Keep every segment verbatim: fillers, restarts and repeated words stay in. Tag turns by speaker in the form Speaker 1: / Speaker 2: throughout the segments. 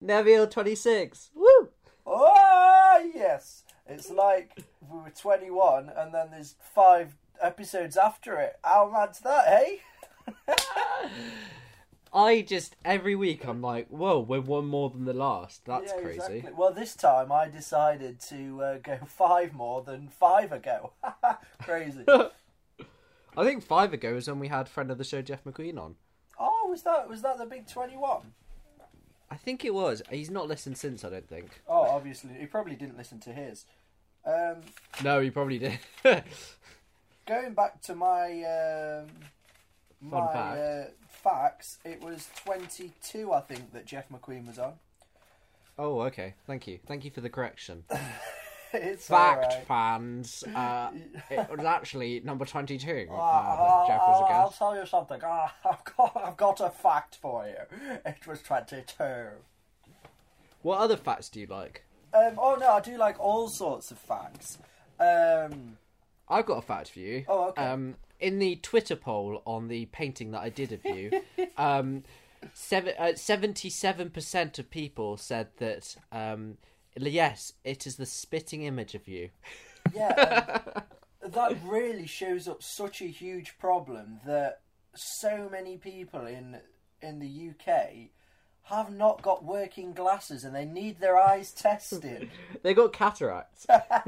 Speaker 1: Neville twenty-six. Woo!
Speaker 2: Oh, yes. It's like we were twenty-one and then there's five episodes after it. How mad's that, hey?
Speaker 1: I just, every week I'm like, whoa, we're one more than the last. That's
Speaker 2: Yeah,
Speaker 1: crazy.
Speaker 2: exactly. Well, this time I decided to uh, go five more than five ago. Crazy.
Speaker 1: I think five ago was when we had friend of the show Jeff McQueen on.
Speaker 2: Oh, was that was that the big twenty-one?
Speaker 1: I think it was. He's not listened since, I don't think.
Speaker 2: Oh, obviously. He probably didn't listen to his. Um,
Speaker 1: No, he probably did.
Speaker 2: going back to my um,
Speaker 1: Fun
Speaker 2: my
Speaker 1: fact.
Speaker 2: Uh, facts, it was twenty-two, I think, that Jeff McQueen was on.
Speaker 1: Oh, okay. Thank you. Thank you for the correction.
Speaker 2: It's
Speaker 1: Fact,
Speaker 2: all right.
Speaker 1: fans. Uh, it was actually number twenty-two. Uh,
Speaker 2: Ah,
Speaker 1: that Jeff was a
Speaker 2: ah, I'll
Speaker 1: guest.
Speaker 2: tell you something. Ah, I've got, I've got a fact for you. It was twenty-two.
Speaker 1: What other facts do you like?
Speaker 2: Um, oh no, I do like all sorts of facts. Um,
Speaker 1: I've got a fact for you.
Speaker 2: Oh, okay.
Speaker 1: Um, in the Twitter poll on the painting that I did of you, um, seven, uh, seventy-seven percent of people said that, um, yes, it is the spitting image of you.
Speaker 2: yeah, um, that really shows up such a huge problem that so many people in in the U K have not got working glasses and they need their eyes tested.
Speaker 1: They got cataracts.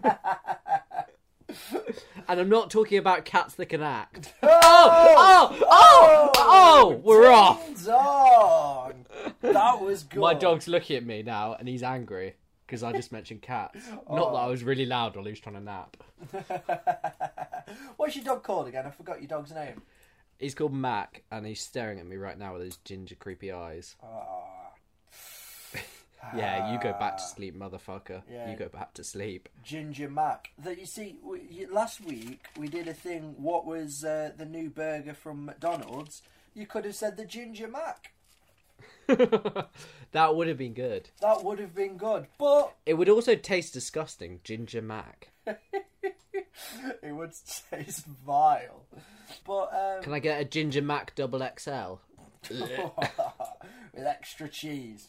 Speaker 1: And I'm not talking about cats that can act. Oh! Oh! Oh! Oh! We're off!
Speaker 2: Ding dong! That was good.
Speaker 1: My dog's looking at me now and he's angry because I just mentioned cats. Not that I was really loud while he was trying to nap.
Speaker 2: What's your dog called again? I forgot your dog's name.
Speaker 1: He's called Mac and he's staring at me right now with his ginger creepy eyes.
Speaker 2: Ah.
Speaker 1: Yeah, you go back to sleep, motherfucker.
Speaker 2: Yeah.
Speaker 1: You go back to sleep.
Speaker 2: Ginger Mac. That you see, we, you, last week we did a thing. What was uh, the new burger from McDonald's? You could have said the Ginger Mac.
Speaker 1: That would have been good.
Speaker 2: That would have been good, but
Speaker 1: It would also taste disgusting, Ginger Mac.
Speaker 2: it would taste vile. But um,
Speaker 1: Can I get a Ginger Mac double X L?
Speaker 2: with extra cheese.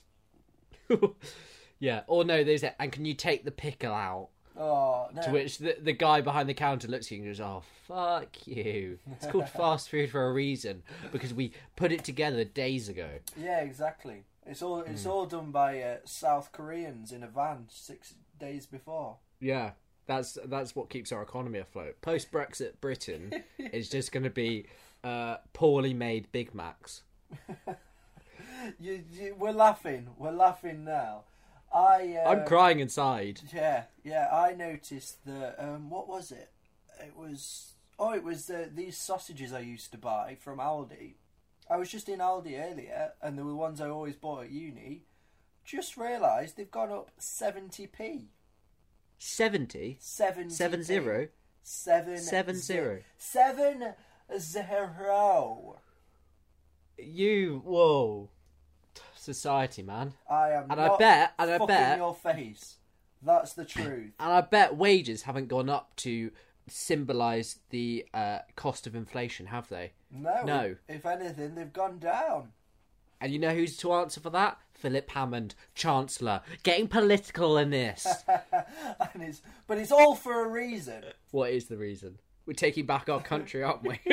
Speaker 1: Yeah, or no, there's a, and can you take the pickle out?
Speaker 2: Oh no!
Speaker 1: To which the, the guy behind the counter looks at you and goes, oh, fuck you. It's called fast food for a reason, because we put it together days ago.
Speaker 2: Yeah, exactly. It's all it's all done by uh, South Koreans in a van six days before.
Speaker 1: Yeah, that's that's what keeps our economy afloat. Post-Brexit Britain is just going to be uh, poorly made Big Macs.
Speaker 2: You, you, we're laughing. We're laughing now. I. Uh,
Speaker 1: I'm crying inside.
Speaker 2: Yeah, yeah. I noticed that. Um, what was it? It was. Oh, it was uh, these sausages I used to buy from Aldi. I was just in Aldi earlier, and they were ones I always bought at uni. Just realised they've gone up seventy p.
Speaker 1: seventy?
Speaker 2: Seventy.
Speaker 1: Seven zero?
Speaker 2: Seven.
Speaker 1: Seven
Speaker 2: ze-
Speaker 1: zero.
Speaker 2: Seven zero.
Speaker 1: You, whoa. Society, man.
Speaker 2: I am.
Speaker 1: And
Speaker 2: not
Speaker 1: I bet, and I
Speaker 2: fucking
Speaker 1: bet,
Speaker 2: your face. That's the truth.
Speaker 1: and I bet wages haven't gone up to symbolise the uh, cost of inflation, have they?
Speaker 2: No.
Speaker 1: No.
Speaker 2: If anything, they've gone down.
Speaker 1: And you know who's to answer for that? Philip Hammond, Chancellor. Getting political in this.
Speaker 2: and it's, but it's all for a reason.
Speaker 1: What is the reason? We're taking back our country, aren't we?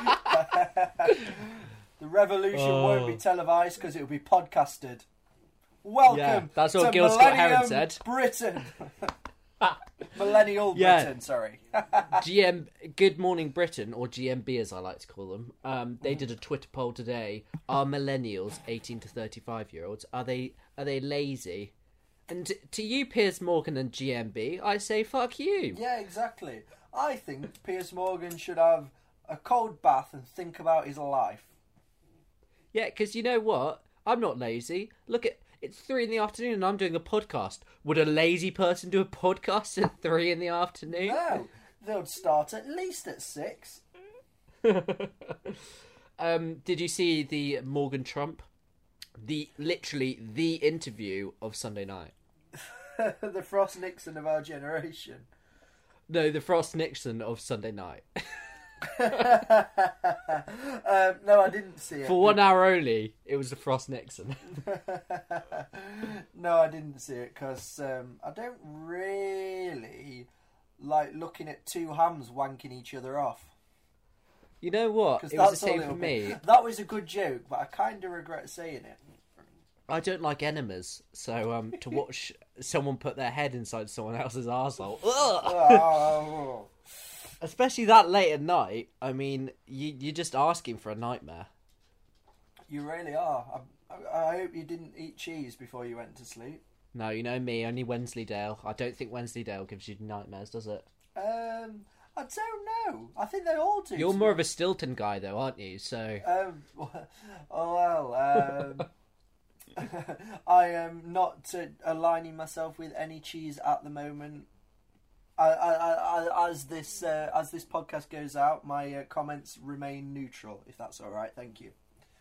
Speaker 2: The revolution
Speaker 1: Oh.
Speaker 2: won't be televised because it will be podcasted. Welcome
Speaker 1: Yeah, that's what
Speaker 2: to
Speaker 1: Gil Scott Heron
Speaker 2: Millennium
Speaker 1: said.
Speaker 2: Britain. Millennial
Speaker 1: Yeah.
Speaker 2: Britain, sorry.
Speaker 1: G M, Good Morning Britain, or G M B as I like to call them, um, they did a Twitter poll today. Are millennials, eighteen to thirty-five year olds, are they are they lazy? And to, to you, Piers Morgan and G M B, I say fuck you.
Speaker 2: Yeah, exactly. I think Piers Morgan should have a cold bath and think about his life.
Speaker 1: Yeah, because you know what? I'm not lazy. Look at it's three in the afternoon and I'm doing a podcast. Would a lazy person do a podcast at three in the afternoon?
Speaker 2: No, they'll start at least at six.
Speaker 1: um, did you see the Morgan Trump? The literally the interview of Sunday night.
Speaker 2: The Frost Nixon of our generation.
Speaker 1: No, the Frost Nixon of Sunday night.
Speaker 2: um, no, I didn't see it.
Speaker 1: For one hour only, it was the Frost Nixon.
Speaker 2: No, I didn't see it because um, I don't really like looking at two hams wanking each other off.
Speaker 1: You know what?
Speaker 2: 'Cause
Speaker 1: It was the
Speaker 2: that's
Speaker 1: same
Speaker 2: all
Speaker 1: for
Speaker 2: it'll be.
Speaker 1: me.
Speaker 2: That was a good joke, but I kind of regret saying it.
Speaker 1: I don't like enemas, so um, to watch someone put their head inside someone else's arsehole, ugh!
Speaker 2: Oh.
Speaker 1: Especially that late at night. I mean, you, you're just asking for a nightmare.
Speaker 2: You really are. I, I hope you didn't eat cheese before you went to sleep.
Speaker 1: No, you know me, only Wensleydale. I don't think Wensleydale gives you nightmares, does it?
Speaker 2: Um, I don't know. I think they all do.
Speaker 1: You're more of a Stilton guy, though, aren't you? So,
Speaker 2: Um, oh well. Um, I am not uh, aligning myself with any cheese at the moment. I, I, I, as this uh, as this podcast goes out, my uh, comments remain neutral. If that's all right, thank you.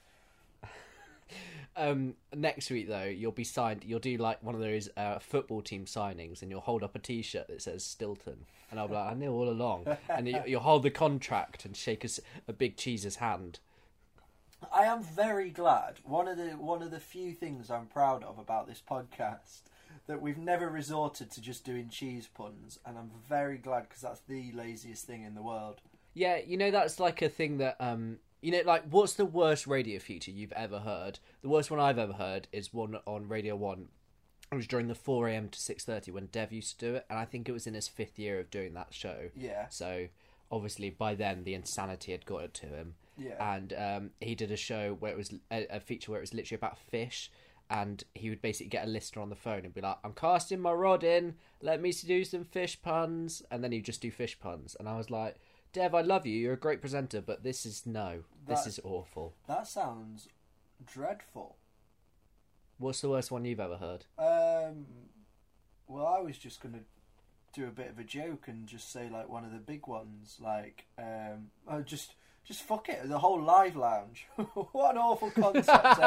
Speaker 1: um, next week though, you'll be signed. You'll do like one of those uh, football team signings, and you'll hold up a T-shirt that says Stilton, and I'll be like, I knew all along. And you, you'll hold the contract and shake a, a big cheese's hand.
Speaker 2: I am very glad. One of the one of the few things I'm proud of about this podcast that we've never resorted to just doing cheese puns, and I'm very glad because that's the laziest thing in the world.
Speaker 1: Yeah, you know that's like a thing that um, you know, like what's the worst radio feature you've ever heard? The worst one I've ever heard is one on Radio One. It was during the four a.m. to six thirty when Dev used to do it, and I think it was in his fifth year of doing that show.
Speaker 2: Yeah.
Speaker 1: So obviously by then the insanity had got it to him.
Speaker 2: Yeah.
Speaker 1: And um, he did a show where it was a, a feature where it was literally about fish, and he would basically get a listener on the phone and be like, I'm casting my rod in, let me do some fish puns, and then he'd just do fish puns. And I was like, Dev, I love you, you're a great presenter, but this is no, this
Speaker 2: That-
Speaker 1: is awful.
Speaker 2: That sounds dreadful.
Speaker 1: What's the worst one you've ever heard?
Speaker 2: Um, well, I was just going to do a bit of a joke and just say like one of the big ones, like um, oh, just just fuck it, the whole live lounge. What an awful concept,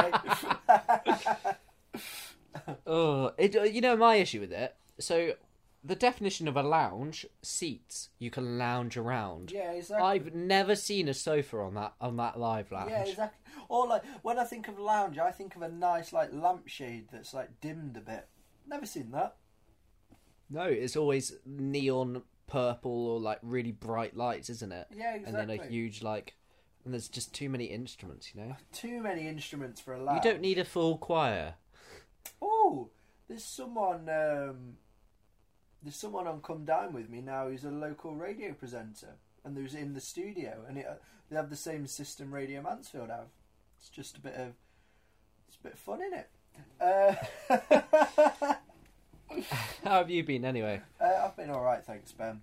Speaker 2: eh?
Speaker 1: Oh, it, you know my issue with it? So, the definition of a lounge, seats, you can lounge around.
Speaker 2: Yeah, exactly.
Speaker 1: I've never seen a sofa on that on that live lounge.
Speaker 2: Yeah, exactly. Or like when I think of lounge, I think of a nice like lampshade that's like dimmed a bit. Never seen that.
Speaker 1: No, it's always neon purple or like really bright lights, isn't it?
Speaker 2: Yeah,
Speaker 1: And then a
Speaker 2: exactly.
Speaker 1: huge like, and there's just too many instruments, you know.
Speaker 2: Too many instruments for a lounge.
Speaker 1: You don't need a full choir.
Speaker 2: Oh, there's someone. Um, there's someone on Come Down With Me now who's a local radio presenter, and who's in the studio, and it, uh, they have the same system Radio Mansfield have. It's just a bit of, it's a bit of fun, isn't it? Uh,
Speaker 1: How have you been anyway?
Speaker 2: uh, I've been all right, thanks, Ben.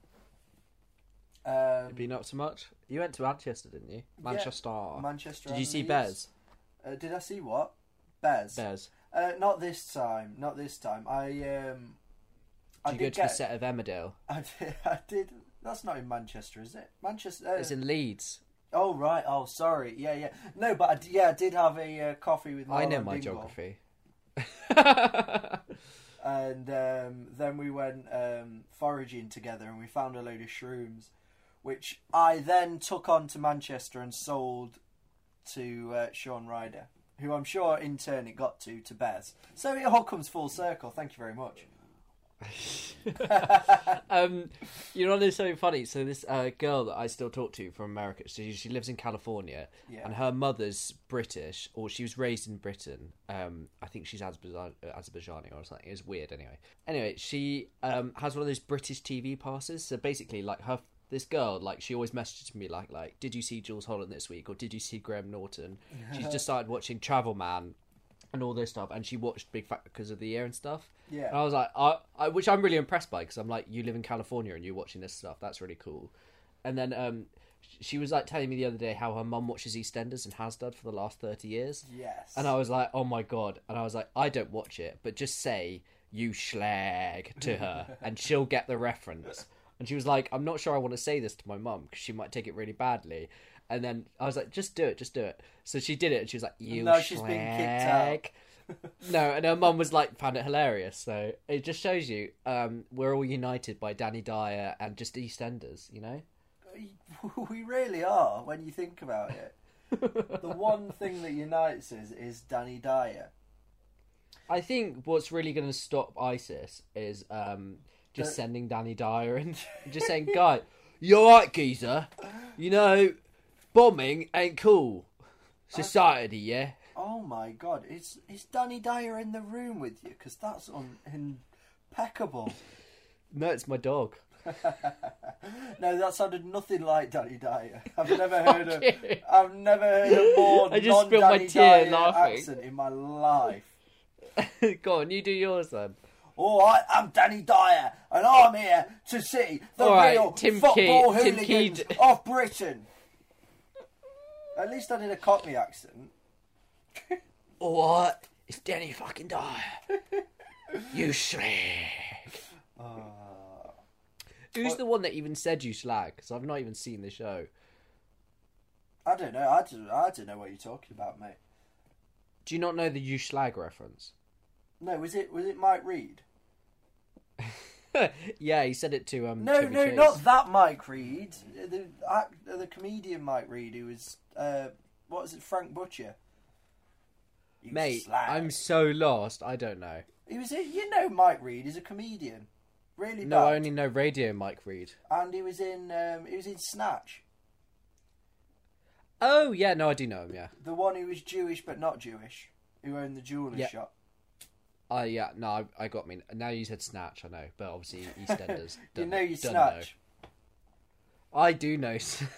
Speaker 2: Um,
Speaker 1: Been up to much? You went to Manchester, didn't you? Manchester.
Speaker 2: Manchester.
Speaker 1: Did you
Speaker 2: and
Speaker 1: see
Speaker 2: Leeds.
Speaker 1: Bez?
Speaker 2: Uh, did I see what? Bez.
Speaker 1: Bez.
Speaker 2: Uh, not this time. Not this time. I um. I
Speaker 1: Did you go
Speaker 2: did
Speaker 1: to
Speaker 2: get,
Speaker 1: the set of Emmerdale?
Speaker 2: I did, I did. That's not in Manchester, is it? Manchester. Uh,
Speaker 1: It's in Leeds.
Speaker 2: Oh right. Oh sorry. Yeah, yeah. No, but I d yeah, I did have a uh, coffee with.
Speaker 1: I know
Speaker 2: Laura
Speaker 1: my
Speaker 2: Dingle.
Speaker 1: geography.
Speaker 2: And um, then we went um, foraging together, and we found a load of shrooms, which I then took on to Manchester and sold to uh, Sean Ryder, who I'm sure in turn it got to to Bez. So it all comes full circle. Thank you very much.
Speaker 1: um, you know, it's so funny. So this uh, girl that I still talk to from America, she, she lives in California,
Speaker 2: Yeah.
Speaker 1: and her mother's British, or she was raised in Britain. Um, I think she's Azerbaijan, Azerbaijani or something. It was weird anyway. Anyway, she um, has one of those British T V passes. So basically, like her, this girl, like she always messages me like, like, did you see Jules Holland this week, or did you see Graham Norton? She's just started watching Travel Man and all this stuff, and she watched Big Fat Because of the Year and stuff.
Speaker 2: Yeah.
Speaker 1: And I was like, I, I, which I'm really impressed by, because I'm like, you live in California and you're watching this stuff. That's really cool. And then um, she was like telling me the other day how her mum watches EastEnders and has done for the last thirty years.
Speaker 2: Yes.
Speaker 1: And I was like, oh my God. And I was like, I don't watch it, but just say, you schlag to her and she'll get the reference. And she was like, I'm not sure I want to say this to my mum because she might take it really badly. And then I was like, just do it, just do it. So she did it, and she was like, you
Speaker 2: now she's being kicked out.
Speaker 1: schlag. No, and her mum was like, found it hilarious. So it just shows you um, we're all united by Danny Dyer and just EastEnders, you know?
Speaker 2: we really are when you think about it. The one thing that unites us is Danny Dyer.
Speaker 1: I think what's really going to stop ISIS is um, just
Speaker 2: Uh,
Speaker 1: sending Danny Dyer and just saying, "Guy, you alright, geezer? You know, bombing ain't cool. Society, yeah."
Speaker 2: Oh my God, is is Danny Dyer in the room with you? Because that's un- impeccable.
Speaker 1: No, it's my dog.
Speaker 2: No, that sounded nothing like Danny Dyer. I've never heard
Speaker 1: Fuck
Speaker 2: a,
Speaker 1: you.
Speaker 2: I've never heard a more
Speaker 1: I just spilled my
Speaker 2: non-Danny
Speaker 1: tea
Speaker 2: Dyer
Speaker 1: laughing.
Speaker 2: accent in my life.
Speaker 1: Go on, you do yours then.
Speaker 2: All right, I'm Danny Dyer, and I'm here to see the
Speaker 1: All right,
Speaker 2: real
Speaker 1: Tim
Speaker 2: football
Speaker 1: Key- Tim
Speaker 2: hooligans
Speaker 1: Key-
Speaker 2: of Britain. At least I did a Cockney accent.
Speaker 1: What? It's Danny fucking Dyer. You slag.
Speaker 2: Uh,
Speaker 1: Who's
Speaker 2: What-
Speaker 1: the one that even said you slag? Because I've not even seen the show.
Speaker 2: I don't know. I don't, I don't know what you're talking about, mate.
Speaker 1: Do you not know the you slag reference?
Speaker 2: No, was it was it Mike Reed?
Speaker 1: Yeah, he said it to um.
Speaker 2: No,
Speaker 1: Chevy
Speaker 2: no,
Speaker 1: Chase.
Speaker 2: not that Mike Reed. The act, the comedian Mike Reed, who was uh, what was it, Frank Butcher? You
Speaker 1: Mate,
Speaker 2: slag.
Speaker 1: I'm so lost. I don't know.
Speaker 2: He was. You know, Mike Reed is a comedian. Really
Speaker 1: No,
Speaker 2: bad.
Speaker 1: I only know Radio Mike Reed.
Speaker 2: And he was in. Um, he was in Snatch.
Speaker 1: Oh yeah, no, I do know him. Yeah.
Speaker 2: The one who was Jewish but not Jewish, who owned the jewellery
Speaker 1: Yeah.
Speaker 2: shop.
Speaker 1: Oh yeah, no, I, I got me. Now you said Snatch, I know, but obviously EastEnders.
Speaker 2: You
Speaker 1: don't-
Speaker 2: know you
Speaker 1: don't
Speaker 2: Snatch.
Speaker 1: know. I do know. Snatch.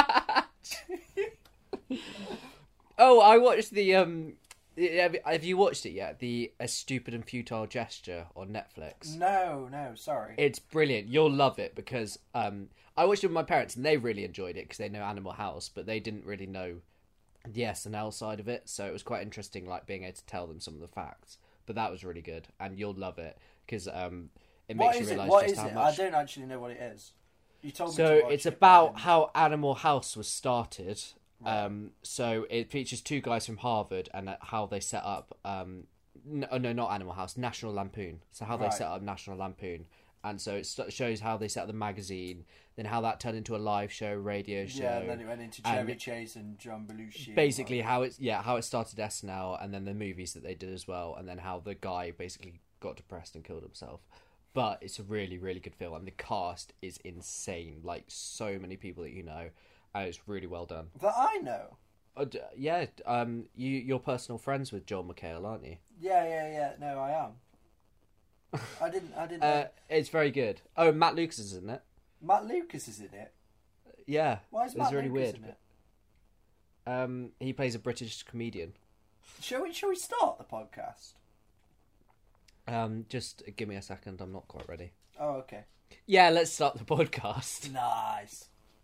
Speaker 1: Oh, I watched the um. Have, have you watched it yet? The A Stupid and Futile Gesture on Netflix.
Speaker 2: No, no, sorry.
Speaker 1: It's brilliant. You'll love it because um, I watched it with my parents and they really enjoyed it because they know Animal House, but they didn't really know the S N L side of it. So it was quite interesting, like being able to tell them some of the facts. But that was really good, and you'll love it because um, it
Speaker 2: What
Speaker 1: makes you
Speaker 2: is it?
Speaker 1: realise
Speaker 2: What
Speaker 1: just
Speaker 2: is
Speaker 1: how
Speaker 2: it?
Speaker 1: much.
Speaker 2: I don't actually know what it is. You told me.
Speaker 1: So
Speaker 2: to watch
Speaker 1: it's
Speaker 2: it,
Speaker 1: about
Speaker 2: but I
Speaker 1: how Animal House was started.
Speaker 2: Right.
Speaker 1: Um, so it features two guys from Harvard and uh, how they set up. Um, no, no, not Animal House, National Lampoon. So how they
Speaker 2: Right.
Speaker 1: set up National Lampoon, and so it st- shows how they set up the magazine, then how that turned into a live show, radio
Speaker 2: didn't.
Speaker 1: show.
Speaker 2: Yeah, and then it went into
Speaker 1: and
Speaker 2: Chevy Chase and John Belushi.
Speaker 1: basically
Speaker 2: and
Speaker 1: how it's yeah how it started S N L, and then the movies that they did as well, and then how the guy basically got depressed and killed himself. But it's a really really good film, and the cast is insane. Like so many people that you know, and it's really well done.
Speaker 2: that I know.
Speaker 1: Uh, d- yeah, um, you you're personal friends with Joel McHale, aren't you?
Speaker 2: Yeah, yeah, yeah. No, I am. I didn't. I didn't.
Speaker 1: Uh,
Speaker 2: know.
Speaker 1: it's very good. Oh, Matt Lucas is in it.
Speaker 2: Matt Lucas is in it.
Speaker 1: Yeah,
Speaker 2: Why is
Speaker 1: it's
Speaker 2: Matt
Speaker 1: really
Speaker 2: Lucas
Speaker 1: weird.
Speaker 2: in it?
Speaker 1: Um, he plays a British comedian.
Speaker 2: Shall we? Shall we start the podcast?
Speaker 1: Um, just give me a second. I'm not quite ready.
Speaker 2: Oh, okay.
Speaker 1: Yeah, let's start the podcast.
Speaker 2: Nice.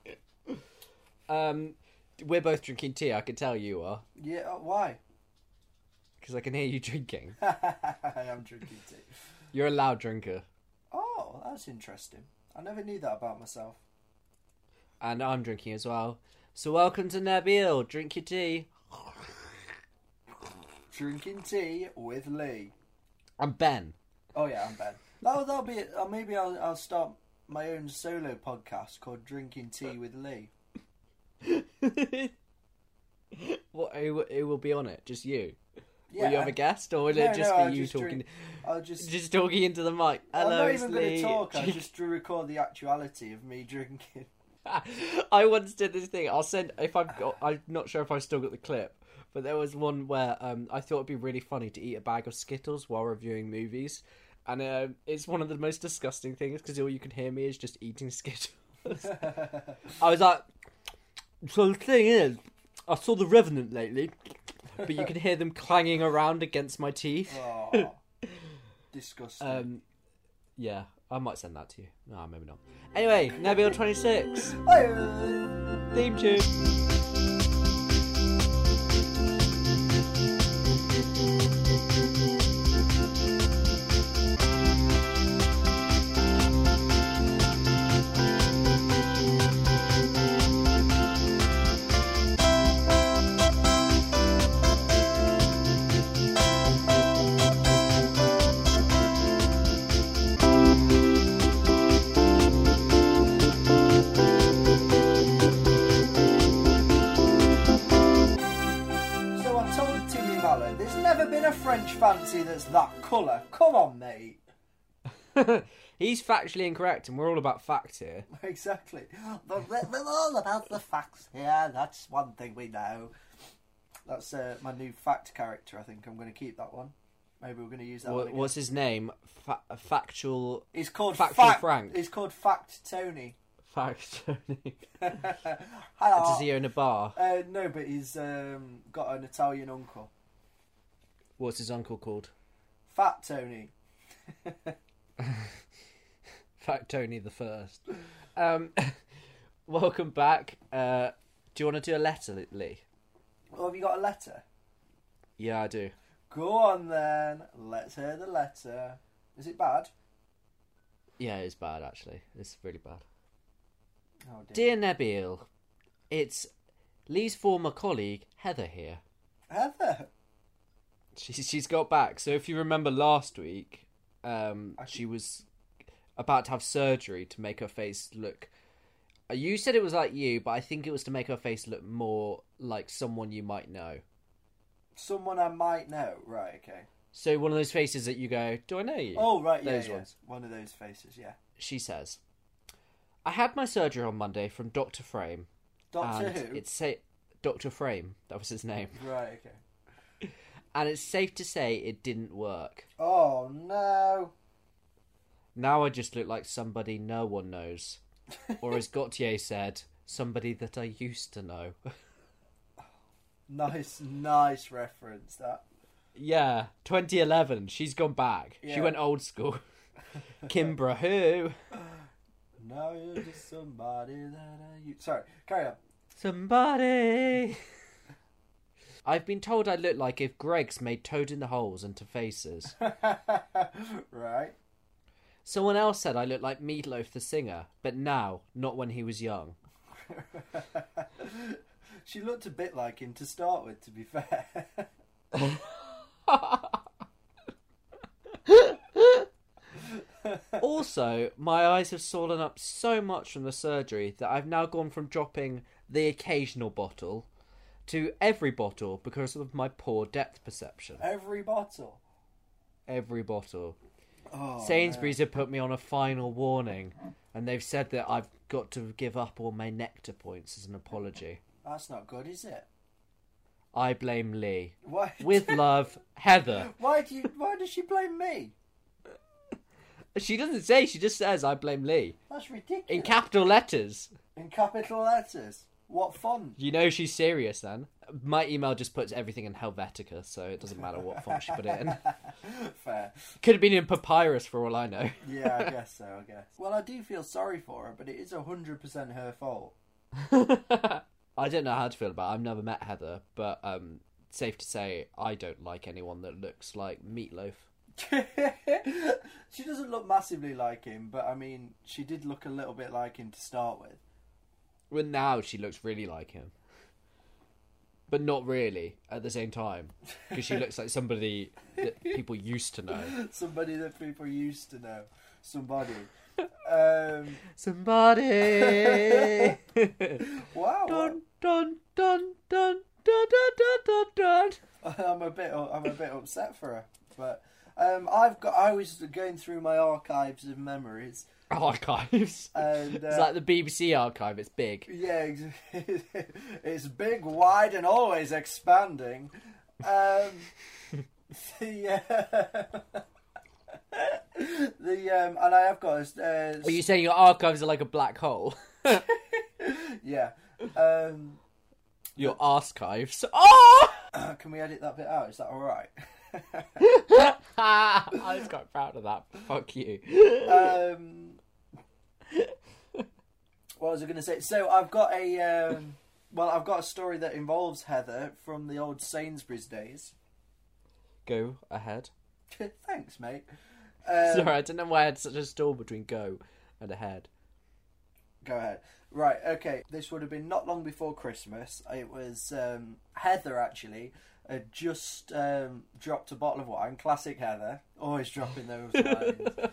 Speaker 1: Um, we're both drinking tea. I can tell you are
Speaker 2: Yeah. uh, Why?
Speaker 1: because I can hear you drinking.
Speaker 2: I am drinking tea.
Speaker 1: You're a loud drinker,
Speaker 2: Oh, that's interesting. I never knew that about myself.
Speaker 1: and I'm drinking as well. So welcome to Nabil. Drink your tea.
Speaker 2: Drinking tea with Lee.
Speaker 1: I'm Ben.
Speaker 2: Oh yeah, I'm Ben. That'll, that'll be it. Uh, maybe I'll I'll start my own solo podcast called Drinking Tea with Lee.
Speaker 1: What? Who, will- who will be on it? Just you?
Speaker 2: Yeah.
Speaker 1: Will you have a guest, or will
Speaker 2: No,
Speaker 1: it just
Speaker 2: no,
Speaker 1: be
Speaker 2: I'll
Speaker 1: you
Speaker 2: just
Speaker 1: talking?
Speaker 2: drink- I'll just.
Speaker 1: Just talking into the mic. Hello,
Speaker 2: I'm not
Speaker 1: it's
Speaker 2: even going
Speaker 1: Lee.
Speaker 2: to talk. I'll just record the actuality of me drinking.
Speaker 1: I once did this thing. I'll send if I've got. I'm not sure if I've still got the clip, but there was one where um, I thought it'd be really funny to eat a bag of Skittles while reviewing movies, and um, it's one of the most disgusting things because all you can hear me is just eating Skittles. I was like, so the thing is, I saw The Revenant lately, but you can hear them clanging around against my teeth.
Speaker 2: Oh, disgusting.
Speaker 1: Um, yeah, I might send that to you. No, maybe not. Anyway, Nabil twenty-six
Speaker 2: Hi.
Speaker 1: theme tune.
Speaker 2: fancy that's that colour. Come on, mate.
Speaker 1: He's factually incorrect, and we're all about facts here.
Speaker 2: Exactly. We're, we're all about the facts here. That's one thing we know. That's uh, my new fact character. I think I'm going to keep that one. Maybe we're going to use that
Speaker 1: What,
Speaker 2: one again.
Speaker 1: what's his name? Fa- factual.
Speaker 2: He's called
Speaker 1: Factual
Speaker 2: Fact.
Speaker 1: Frank.
Speaker 2: He's called Fact Tony.
Speaker 1: Fact Tony.
Speaker 2: Hello.
Speaker 1: Does he own a bar?
Speaker 2: Uh, no, but he's um, got an Italian uncle.
Speaker 1: What's his uncle called?
Speaker 2: Fat Tony.
Speaker 1: Fact Tony the First. Um, welcome back. Uh, do you want to do a letter, Lee?
Speaker 2: Oh, have you got a letter?
Speaker 1: Yeah, I do.
Speaker 2: Go on then. Let's hear the letter. Is it bad?
Speaker 1: Yeah, it's bad, actually. It's really bad.
Speaker 2: Oh, dear.
Speaker 1: Dear Nabil, it's Lee's former colleague, Heather, here.
Speaker 2: Heather.
Speaker 1: She, she's got back. So if you remember last week, um, she was about to have surgery to make her face look... You said it was like you, but I think it was to make her face look more like someone you might know.
Speaker 2: Someone I might know. Right, okay.
Speaker 1: So one of those faces that you go, do I know you?
Speaker 2: Oh, right, yeah,
Speaker 1: Those
Speaker 2: yeah.
Speaker 1: ones.
Speaker 2: One of those faces, yeah.
Speaker 1: She says, I had my surgery on Monday from Doctor Frame.
Speaker 2: Doctor
Speaker 1: and
Speaker 2: who?
Speaker 1: It's sa- Doctor Frame, that was his name.
Speaker 2: Right, okay.
Speaker 1: And it's safe to say it didn't work.
Speaker 2: Oh, no.
Speaker 1: Now I just look like somebody no one knows. Or as Gautier said, somebody that I used to know.
Speaker 2: Nice, nice reference, that.
Speaker 1: Yeah, twenty eleven. She's gone back.
Speaker 2: Yeah.
Speaker 1: She went old school. Kimbra who?
Speaker 2: Now you're just somebody that I used... Sorry, carry on.
Speaker 1: Somebody. I've been told I look like if Greggs made Toad in the Holes into faces.
Speaker 2: Right.
Speaker 1: Someone else said I look like Meatloaf the singer, but now, not when he was young.
Speaker 2: She looked a bit like him to start with, to be fair.
Speaker 1: Also, my eyes have swollen up so much from the surgery that I've now gone from dropping the occasional bottle to every bottle because of my poor depth perception.
Speaker 2: Every bottle.
Speaker 1: Every bottle.
Speaker 2: Oh,
Speaker 1: Sainsbury's have put me on a final warning, and they've said that I've got to give up all my nectar points as an apology.
Speaker 2: That's not good, is it?
Speaker 1: I blame Lee.
Speaker 2: Why?
Speaker 1: With love, Heather.
Speaker 2: Why do you? Why does she blame me?
Speaker 1: She doesn't say, she just says, I blame Lee.
Speaker 2: That's ridiculous.
Speaker 1: In capital letters.
Speaker 2: In capital letters. What fun.
Speaker 1: You know she's serious then. My email just puts everything in Helvetica, so it doesn't matter what font she put it in.
Speaker 2: Fair.
Speaker 1: Could have been in papyrus for all I know.
Speaker 2: Yeah, I guess so, I guess. Well, I do feel sorry for her, but it is one hundred percent her fault.
Speaker 1: I don't know how to feel about it. I've never met Heather, but um, safe to say I don't like anyone that looks like Meatloaf.
Speaker 2: She doesn't look massively like him, but I mean, she did look a little bit like him to start with.
Speaker 1: Well, now she looks really like him. But not really at the same time. Because she looks like somebody that people used to know.
Speaker 2: Somebody that people used to know. Somebody. Um,
Speaker 1: Somebody!
Speaker 2: wow.
Speaker 1: Dun, dun, dun, dun, dun, dun, dun, dun, dun.
Speaker 2: I'm a bit I'm a bit upset for her. But um, I've got I was going through my archives of memories.
Speaker 1: Archives.
Speaker 2: And, uh,
Speaker 1: It's like the B B C archive, it's big.
Speaker 2: Yeah, ex- it's big, wide, and always expanding. Um, the uh, the um, and I have got. A, uh,
Speaker 1: Are you saying your archives are like a black hole?
Speaker 2: yeah. Um,
Speaker 1: Your archives. Oh!
Speaker 2: can we edit that bit out? Is that all right?
Speaker 1: I was quite proud of that. Fuck you.
Speaker 2: Um, what was I going to say? So I've got a um, well, I've got a story that involves Heather from the old Sainsbury's days.
Speaker 1: Go ahead.
Speaker 2: Thanks, mate. Um,
Speaker 1: Sorry, I don't know why I had such a storm between go and ahead.
Speaker 2: Go ahead. Right, okay. This would have been not long before Christmas. It was um, Heather, actually, had just um, dropped a bottle of wine. Classic Heather. Always dropping those wines.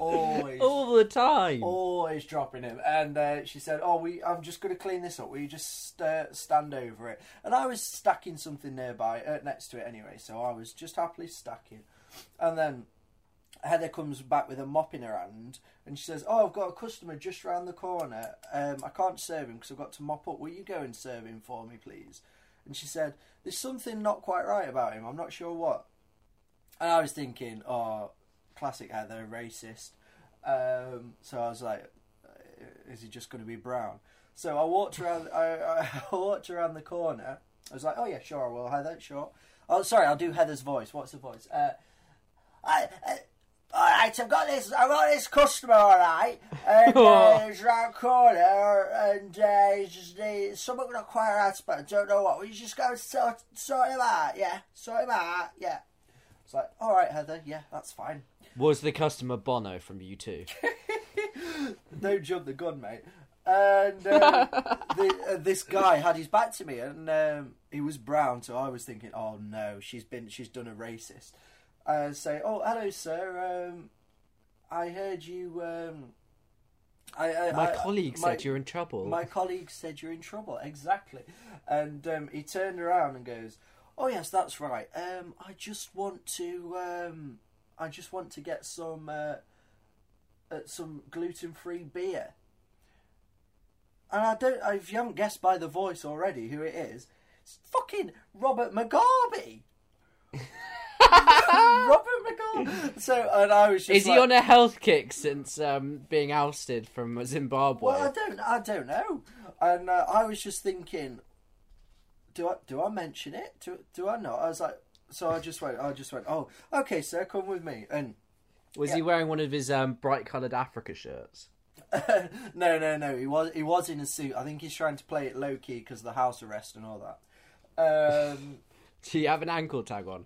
Speaker 2: always,
Speaker 1: all the time.
Speaker 2: always dropping him. And uh, she said, "Oh, we, I'm just going to clean this up. Will you just uh, stand over it?" And I was stacking something nearby, uh, next to it anyway. So I was just happily stacking. And then Heather comes back with a mop in her hand, and she says, "Oh, I've got a customer just round the corner. Um, I can't serve him because I've got to mop up. Will you go and serve him for me, please?" And she said, "There's something not quite right about him. I'm not sure what." And I was thinking, oh, classic Heather, racist. Um, so I was like, is he just going to be brown? So I walked around. I, I walked around the corner. I was like, "Oh yeah, sure, I will, Heather, sure." Oh, sorry, I'll do Heather's voice. What's the voice? Uh, I, uh, all right, I've got this. I've got this customer, all right, and uh, he's round the corner, and uh, he's just he's something not quite right, but I don't know what. Will you just go and sort, sort him out? Yeah, sort him out. Yeah. It's like, all right, Heather. Yeah, that's fine.
Speaker 1: Was the customer Bono from U two?
Speaker 2: Don't jump the gun, mate. And um, the, uh, this guy had his back to me, and um, he was brown, so I was thinking, oh no, she's been, she's done a racist. I say, "Oh, hello, sir. Um, I heard you. Um, I, I,
Speaker 1: my
Speaker 2: I,
Speaker 1: colleague
Speaker 2: my,
Speaker 1: said you're in trouble."
Speaker 2: My colleague said you're in trouble. Exactly. And um, he turned around and goes, "Oh yes, that's right. Um, I just want to. Um, I just want to get some uh, uh, some gluten-free beer." And I don't. If you haven't guessed by the voice already who it is, it's fucking Robert Mugabe. Robert McCall. So, and I was just
Speaker 1: Is
Speaker 2: like,
Speaker 1: he on a health kick since um, being ousted from Zimbabwe?
Speaker 2: Well, I don't, I don't know. And uh, I was just thinking, do I, do I mention it? Do, do I not? I was like, so I just went, I just went, "Oh, okay, sir, come with me." And
Speaker 1: was
Speaker 2: yeah.
Speaker 1: he wearing one of his um, bright-coloured Africa shirts?
Speaker 2: no, no, no. He was, he was in a suit. I think he's trying to play it low key because of the house arrest and all that. Um.
Speaker 1: Do you have an ankle tag on?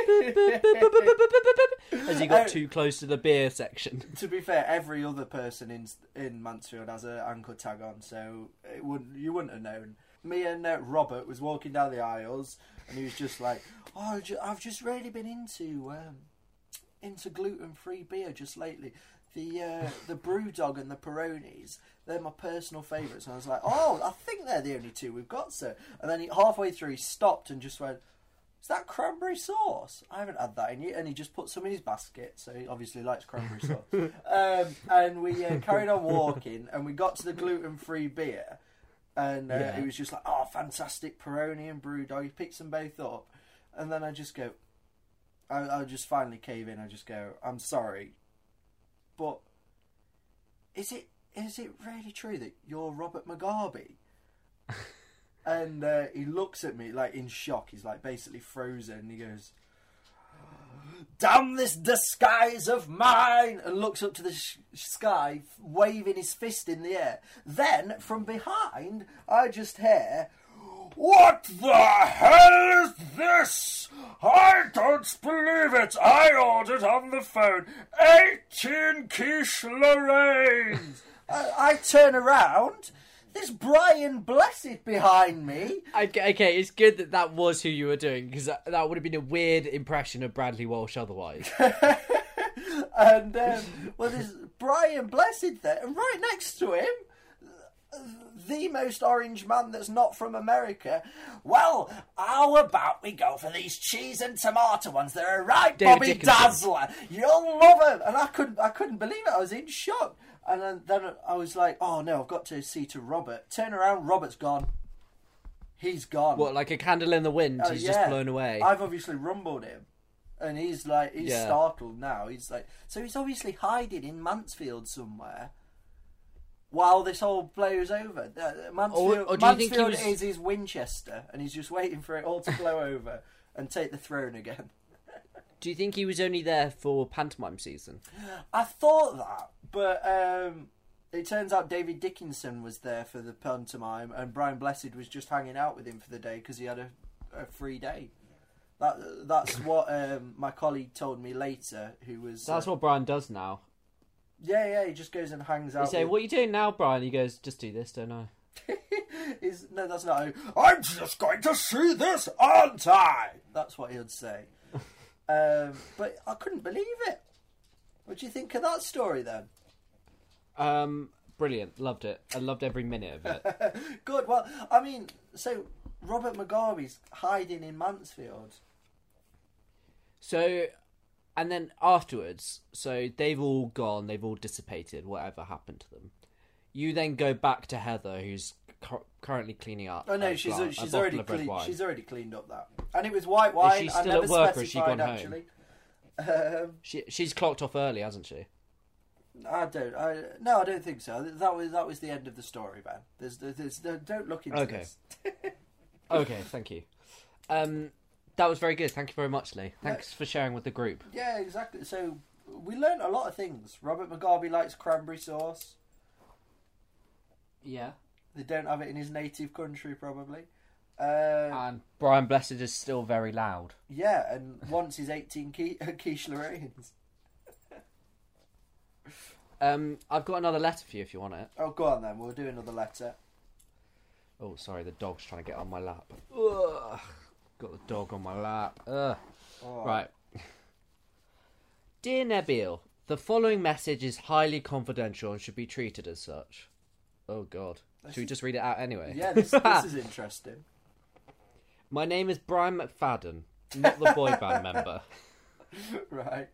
Speaker 1: Has he got too close to the beer section?
Speaker 2: To be fair, every other person in in Mansfield has an ankle tag on, so it wouldn't you wouldn't have known. Me and uh, Robert was walking down the aisles, and he was just like, "Oh, I've just really been into um, into gluten free beer just lately. The uh, the Brewdog and the Peronis, they're my personal favourites." And I was like, "Oh, I think they're the only two we've got, sir." And then he, halfway through, he stopped and just went, "Is that cranberry sauce? I haven't had that in yet." And he just put some in his basket, so he obviously likes cranberry sauce. um, and we uh, carried on walking, and we got to the gluten-free beer, and uh,
Speaker 1: Yeah.
Speaker 2: he was just like, "Oh, fantastic Peroni and Brewdog." He picks them both up, and then I just go, I, I just finally cave in. I just go, "I'm sorry, but is it is it really true that you're Robert Mugabe?" And uh, he looks at me like in shock. He's like basically frozen. And he goes, "Damn this disguise of mine!" and looks up to the sh- sky, waving his fist in the air. Then from behind, I just hear, "What the hell is this? I don't believe it. I ordered on the phone eighteen quiche Lorraines." I, I turn around. There's Brian Blessed behind me.
Speaker 1: Okay, okay, it's good that that was who you were doing, because that, that would have been a weird impression of Bradley Walsh otherwise.
Speaker 2: And, um, well, there's Brian Blessed there, and right next to him, the most orange man that's not from America. "Well, how about we go for these cheese and tomato ones? They're right,
Speaker 1: David
Speaker 2: Bobby
Speaker 1: Dickinson.
Speaker 2: Dazzler. You'll love them." And I couldn't, I couldn't believe it. I was in shock. And then, then I was like, "Oh no, I've got to see to Robert." Turn around, Robert's gone. He's gone.
Speaker 1: What, like a candle in the wind?
Speaker 2: Oh,
Speaker 1: He's
Speaker 2: yeah.
Speaker 1: just blown away.
Speaker 2: I've obviously rumbled him. And he's like, he's
Speaker 1: Yeah.
Speaker 2: startled now. He's like, so he's obviously hiding in Mansfield somewhere while this whole blows over. Uh, Mansfield,
Speaker 1: Or- or do you think he
Speaker 2: Mansfield
Speaker 1: was-
Speaker 2: is his Winchester, and he's just waiting for it all to blow over and take the throne again.
Speaker 1: Do you think he was only there for pantomime season?
Speaker 2: I thought that, but um, it turns out David Dickinson was there for the pantomime, and Brian Blessed was just hanging out with him for the day because he had a, a free day. That that's what um, my colleague told me later. Who was
Speaker 1: That's
Speaker 2: uh,
Speaker 1: what Brian does now.
Speaker 2: yeah, yeah. He just goes and hangs
Speaker 1: They
Speaker 2: out.
Speaker 1: say,
Speaker 2: with...
Speaker 1: "What are you doing now, Brian?" He goes, "Just do this, don't I?"
Speaker 2: Is no, that's not. How... I'm just going to see this, aren't I? That's what he'd say. um, but I couldn't believe it. What do you think of that story then?
Speaker 1: Um, brilliant. Loved it. I loved every minute of it.
Speaker 2: Good. Well, I mean, so Robert Mugabe's hiding in Mansfield.
Speaker 1: So, and then afterwards, so they've all gone, they've all dissipated, whatever happened to them. You then go back to Heather, who's cu- currently cleaning up.
Speaker 2: Oh no,
Speaker 1: a
Speaker 2: she's
Speaker 1: gla-
Speaker 2: she's
Speaker 1: a
Speaker 2: already
Speaker 1: bottle of red
Speaker 2: clean,
Speaker 1: wine.
Speaker 2: she's already cleaned up that, and it was white wine.
Speaker 1: she
Speaker 2: I
Speaker 1: still
Speaker 2: never
Speaker 1: at work, or has she
Speaker 2: specified
Speaker 1: gone home?
Speaker 2: actually. Um,
Speaker 1: She she's clocked off early, hasn't she?
Speaker 2: I don't. I no, I don't think so. That was that was the end of the story, man. There's, there's, there's don't look into
Speaker 1: Okay.
Speaker 2: this.
Speaker 1: Okay, thank you. Um, that was very good. Thank you very much, Lee. Thanks for sharing with the group.
Speaker 2: Yeah, exactly. So we learned a lot of things. Robert Mugabe likes cranberry sauce.
Speaker 1: Yeah.
Speaker 2: They don't have it in his native country, probably. Uh,
Speaker 1: And Brian Blessed is still very loud.
Speaker 2: yeah, and wants his eighteen qui- quiche Lorraines.
Speaker 1: Um, I've got another letter for you if you want it.
Speaker 2: Oh, go on then. We'll do another letter.
Speaker 1: Oh, sorry, the dog's trying to get on my lap. Ugh. Got the dog on my lap. Ugh.
Speaker 2: Oh.
Speaker 1: Right. Dear Nabil, the following message is highly confidential and should be treated as such. Oh, God. Should we just read it out anyway?
Speaker 2: Yeah, this, this is interesting.
Speaker 1: My name is Brian McFadden, not the boy band member.
Speaker 2: Right.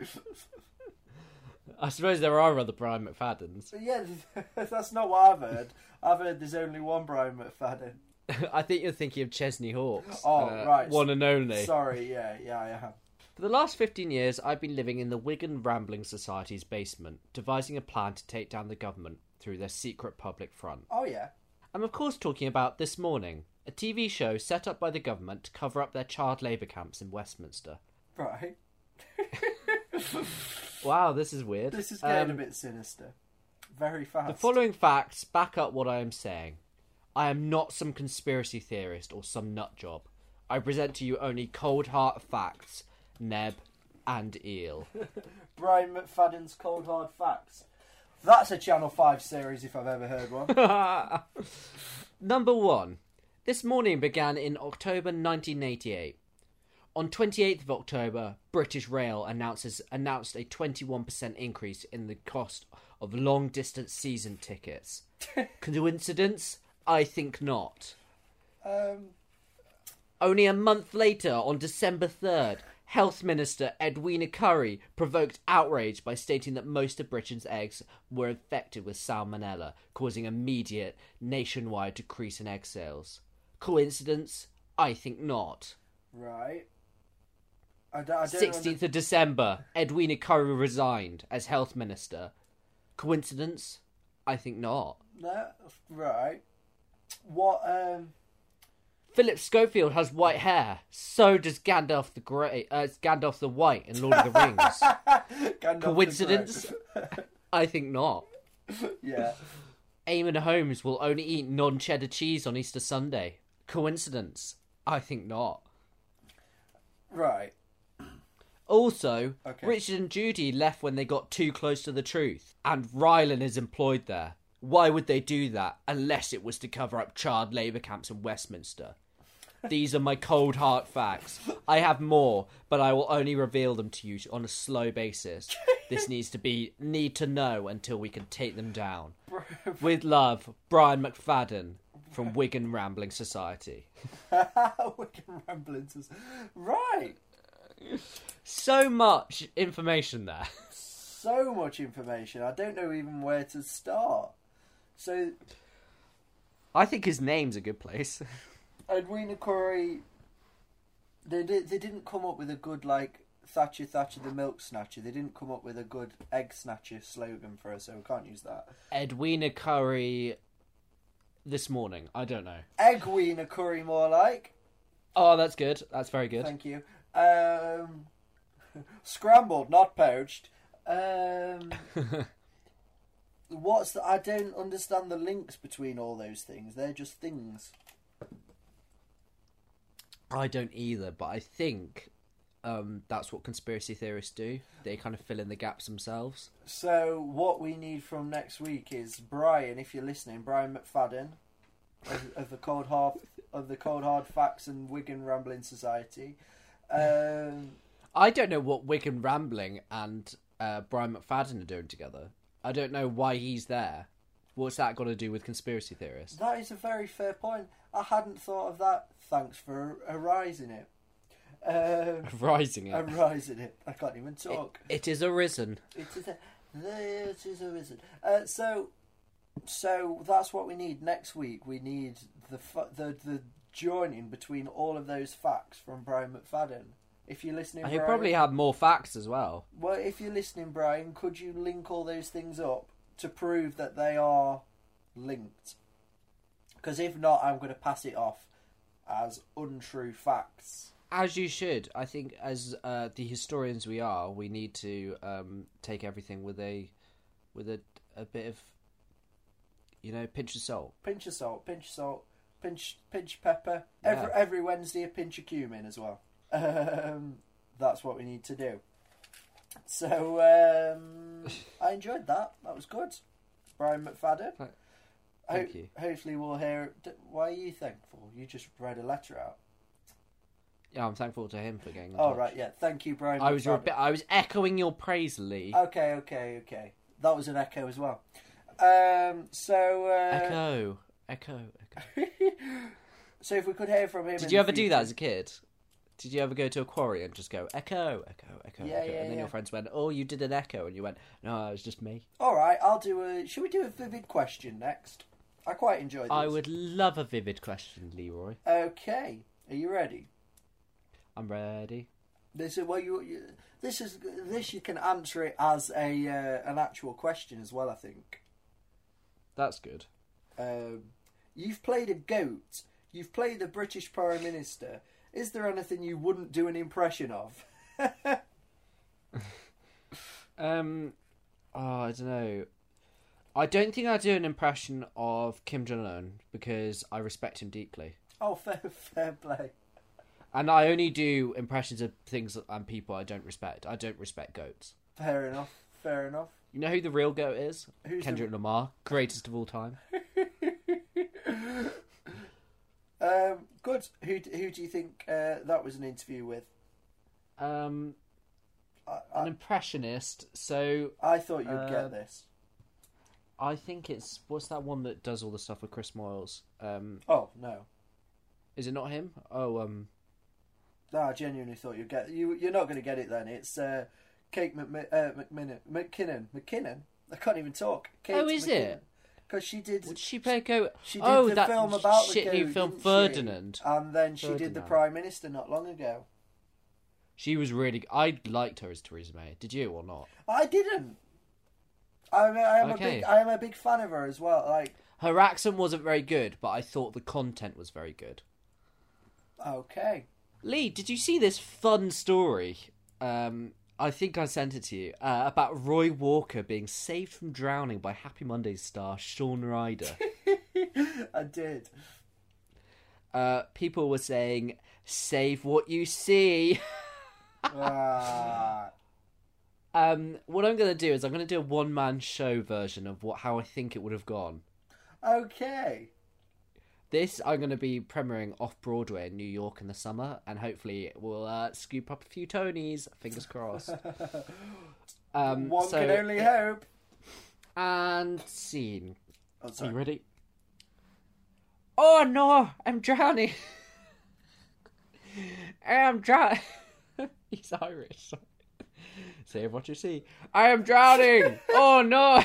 Speaker 1: I suppose there are other Brian McFaddens.
Speaker 2: But yeah, that's not what I've heard. I've heard there's only one Brian McFadden.
Speaker 1: I think you're thinking of Chesney Hawkes.
Speaker 2: Oh,
Speaker 1: uh,
Speaker 2: right.
Speaker 1: One and only.
Speaker 2: Sorry, yeah, yeah, I am.
Speaker 1: For the last fifteen years, I've been living in the Wigan Rambling Society's basement, devising a plan to take down the government through their secret public front.
Speaker 2: Oh, yeah.
Speaker 1: I'm of course talking about This Morning, a T V show set up by the government to cover up their child labour camps in Westminster.
Speaker 2: Right.
Speaker 1: Wow, this is weird.
Speaker 2: This is getting
Speaker 1: Um,
Speaker 2: a bit sinister. Very fast.
Speaker 1: The following facts back up what I am saying. I am not some conspiracy theorist or some nut job. I present to you only cold hard facts, Neb and Eel.
Speaker 2: Brian McFadden's Cold Hard Facts. That's a Channel five series if I've ever heard one.
Speaker 1: Number one. This Morning began in October nineteen eighty-eight. On twenty-eighth of October, British Rail announces announced a twenty-one percent increase in the cost of long-distance season tickets. Coincidence? I think not.
Speaker 2: Um,
Speaker 1: Only a month later, on December third, Health Minister Edwina Currie provoked outrage by stating that most of Britain's eggs were infected with salmonella, causing immediate nationwide decrease in egg sales. Coincidence? I think not.
Speaker 2: right. I don't, I don't
Speaker 1: sixteenth of December, Edwina Currie resigned as Health Minister. Coincidence? I think not.
Speaker 2: under... No, right. What, um...
Speaker 1: Philip Schofield has white hair. So does Gandalf the Grey. Uh, Gandalf the White in Lord of the Rings.
Speaker 2: Gandalf
Speaker 1: Coincidence?
Speaker 2: the Grey.
Speaker 1: I think not.
Speaker 2: Yeah.
Speaker 1: Eamon Holmes will only eat non-cheddar cheese on Easter Sunday. Coincidence? I think not.
Speaker 2: Right.
Speaker 1: Also,
Speaker 2: Okay.
Speaker 1: Richard and Judy left when they got too close to the truth, and Rylan is employed there. Why would they do that unless it was to cover up child labour camps in Westminster? These are my cold heart facts. I have more, but I will only reveal them to you on a slow basis. This needs to be need to know until we can take them down. With love, Brian McFadden from Wigan Rambling Society.
Speaker 2: Wigan Ramblings. Right.
Speaker 1: So much information there.
Speaker 2: So much information. I don't know even where to start. So,
Speaker 1: I think his name's a good place.
Speaker 2: Edwina Currie, they, did, they didn't come up with a good, like, Thatcher, Thatcher the Milk Snatcher. They didn't come up with a good Egg Snatcher slogan for us, so we can't use that.
Speaker 1: Edwina Currie This Morning. I don't know.
Speaker 2: Egwina Currie, more like.
Speaker 1: Oh, that's good. That's very good.
Speaker 2: Thank you. Um, scrambled, not poached. Um, what's the... I don't understand the links between all those things. They're just things.
Speaker 1: I don't either, but I think um, that's what conspiracy theorists do. They kind of fill in the gaps themselves.
Speaker 2: So what we need from next week is Brian, if you're listening, Brian McFadden of, of the Cold Hard of the Cold Hard Facts and Wigan Rambling Society. Um,
Speaker 1: I don't know what Wigan Rambling and uh, Brian McFadden are doing together. I don't know why he's there. What's that got to do with conspiracy theorists?
Speaker 2: That is a very fair point. I hadn't thought of that. Thanks for arising it. Um,
Speaker 1: Rising it.
Speaker 2: arising it. I can't even talk.
Speaker 1: It, it is arisen.
Speaker 2: It is a, it is arisen. Uh, so, so that's what we need next week. We need the fu- the the joining between all of those facts from Brian McFadden. If you're listening,
Speaker 1: He'll
Speaker 2: Brian,
Speaker 1: probably have more facts as well.
Speaker 2: well, if you're listening, Brian, could you link all those things up to prove that they are linked? Because if not, I'm going to pass it off as untrue facts.
Speaker 1: As you should. I think as uh, the historians we are, we need to um, take everything with a with a, a bit of, you know, pinch of salt.
Speaker 2: Pinch of salt, pinch of salt, pinch pinch pepper.
Speaker 1: Yeah.
Speaker 2: Every every Wednesday, a pinch of cumin as well. Um, that's what we need to do. So um, I enjoyed that. That was good. Brian McFadden.
Speaker 1: Thank
Speaker 2: Ho-
Speaker 1: you.
Speaker 2: Hopefully we'll hear. Why are you thankful? You just read a letter out.
Speaker 1: Yeah, I'm thankful to him for getting. in
Speaker 2: Oh
Speaker 1: touch.
Speaker 2: right, yeah. Thank you, Brian.
Speaker 1: I was
Speaker 2: McFadden.
Speaker 1: repe- I was echoing your praise, Lee.
Speaker 2: Okay, okay, okay. That was an echo as well. Um, so uh,
Speaker 1: Echo, echo, echo.
Speaker 2: so if we could hear from him. in
Speaker 1: Did
Speaker 2: the
Speaker 1: you ever do
Speaker 2: future-
Speaker 1: that as a kid? Did you ever go to a quarry and just go echo, echo, echo,
Speaker 2: Yeah,
Speaker 1: echo,
Speaker 2: yeah,
Speaker 1: and then
Speaker 2: yeah.
Speaker 1: your friends went, "Oh, you did an echo," and you went, "No, it was just me."
Speaker 2: All right, I'll do a. Should we do a vivid question next? I quite enjoyed this.
Speaker 1: I would love a vivid question, Leroy.
Speaker 2: Okay, are you ready?
Speaker 1: I'm ready.
Speaker 2: This is well, you, you. This is this. You can answer it as a uh, an actual question as well. I think.
Speaker 1: That's good.
Speaker 2: Um, you've played a goat. You've played the British Prime Minister. Is there anything you wouldn't do an impression of?
Speaker 1: Um, oh, I don't know. I don't think I'd do an impression of Kim Jong Un because I respect him deeply,
Speaker 2: Oh, fair, fair play.
Speaker 1: and I only do impressions of things and people I don't respect. I don't respect goats.
Speaker 2: Fair enough. Fair enough.
Speaker 1: You know who the real goat is?
Speaker 2: Who's
Speaker 1: Kendrick Lamar, greatest of all time.
Speaker 2: Um, good. Who who do you think uh, that was an interview with?
Speaker 1: Um,
Speaker 2: I,
Speaker 1: an
Speaker 2: I,
Speaker 1: impressionist. So
Speaker 2: I thought you'd
Speaker 1: uh,
Speaker 2: get this.
Speaker 1: I think it's what's that one that does all the stuff with Chris Moyles? Um,
Speaker 2: Oh no,
Speaker 1: is it not him? Oh, um,
Speaker 2: no! I genuinely thought you'd get you. You're not going to get it then. It's uh, Kate McMi- uh, McMinnon, McKinnon, McKinnon. I can't even talk. Kate
Speaker 1: Oh, is it?
Speaker 2: Because she did.
Speaker 1: would she play a goat?
Speaker 2: She did
Speaker 1: oh,
Speaker 2: the
Speaker 1: that
Speaker 2: film about the
Speaker 1: shit
Speaker 2: goat,
Speaker 1: new film
Speaker 2: didn't she?
Speaker 1: Ferdinand.
Speaker 2: And then she did the
Speaker 1: Ferdinand.
Speaker 2: Prime Minister not long ago.
Speaker 1: She was really. I liked her as Theresa May. Did you or not?
Speaker 2: I didn't. I'm a, I am a
Speaker 1: Okay.
Speaker 2: big I am a big fan of her as well. Like,
Speaker 1: Her accent wasn't very good, but I thought the content was very good.
Speaker 2: okay,
Speaker 1: Lee, did you see this fun story? Um, I think I sent it to you uh, about Roy Walker being saved from drowning by Happy Mondays star Shaun Ryder.
Speaker 2: I did.
Speaker 1: Uh, people were saying, "Save what you see."
Speaker 2: Ah,
Speaker 1: Um, what I'm going to do is I'm going to do a one-man show version of what how I think it would have gone.
Speaker 2: okay.
Speaker 1: This I'm going to be premiering off-Broadway in New York in the summer, and hopefully it will uh, scoop up a few Tonys. Fingers crossed. Um,
Speaker 2: One
Speaker 1: so,
Speaker 2: can only hope.
Speaker 1: And scene.
Speaker 2: Oh,
Speaker 1: Are
Speaker 2: sorry.
Speaker 1: you ready? Oh no, I'm drowning. I'm drowning. He's Irish. Save what you see. I am drowning. Oh no.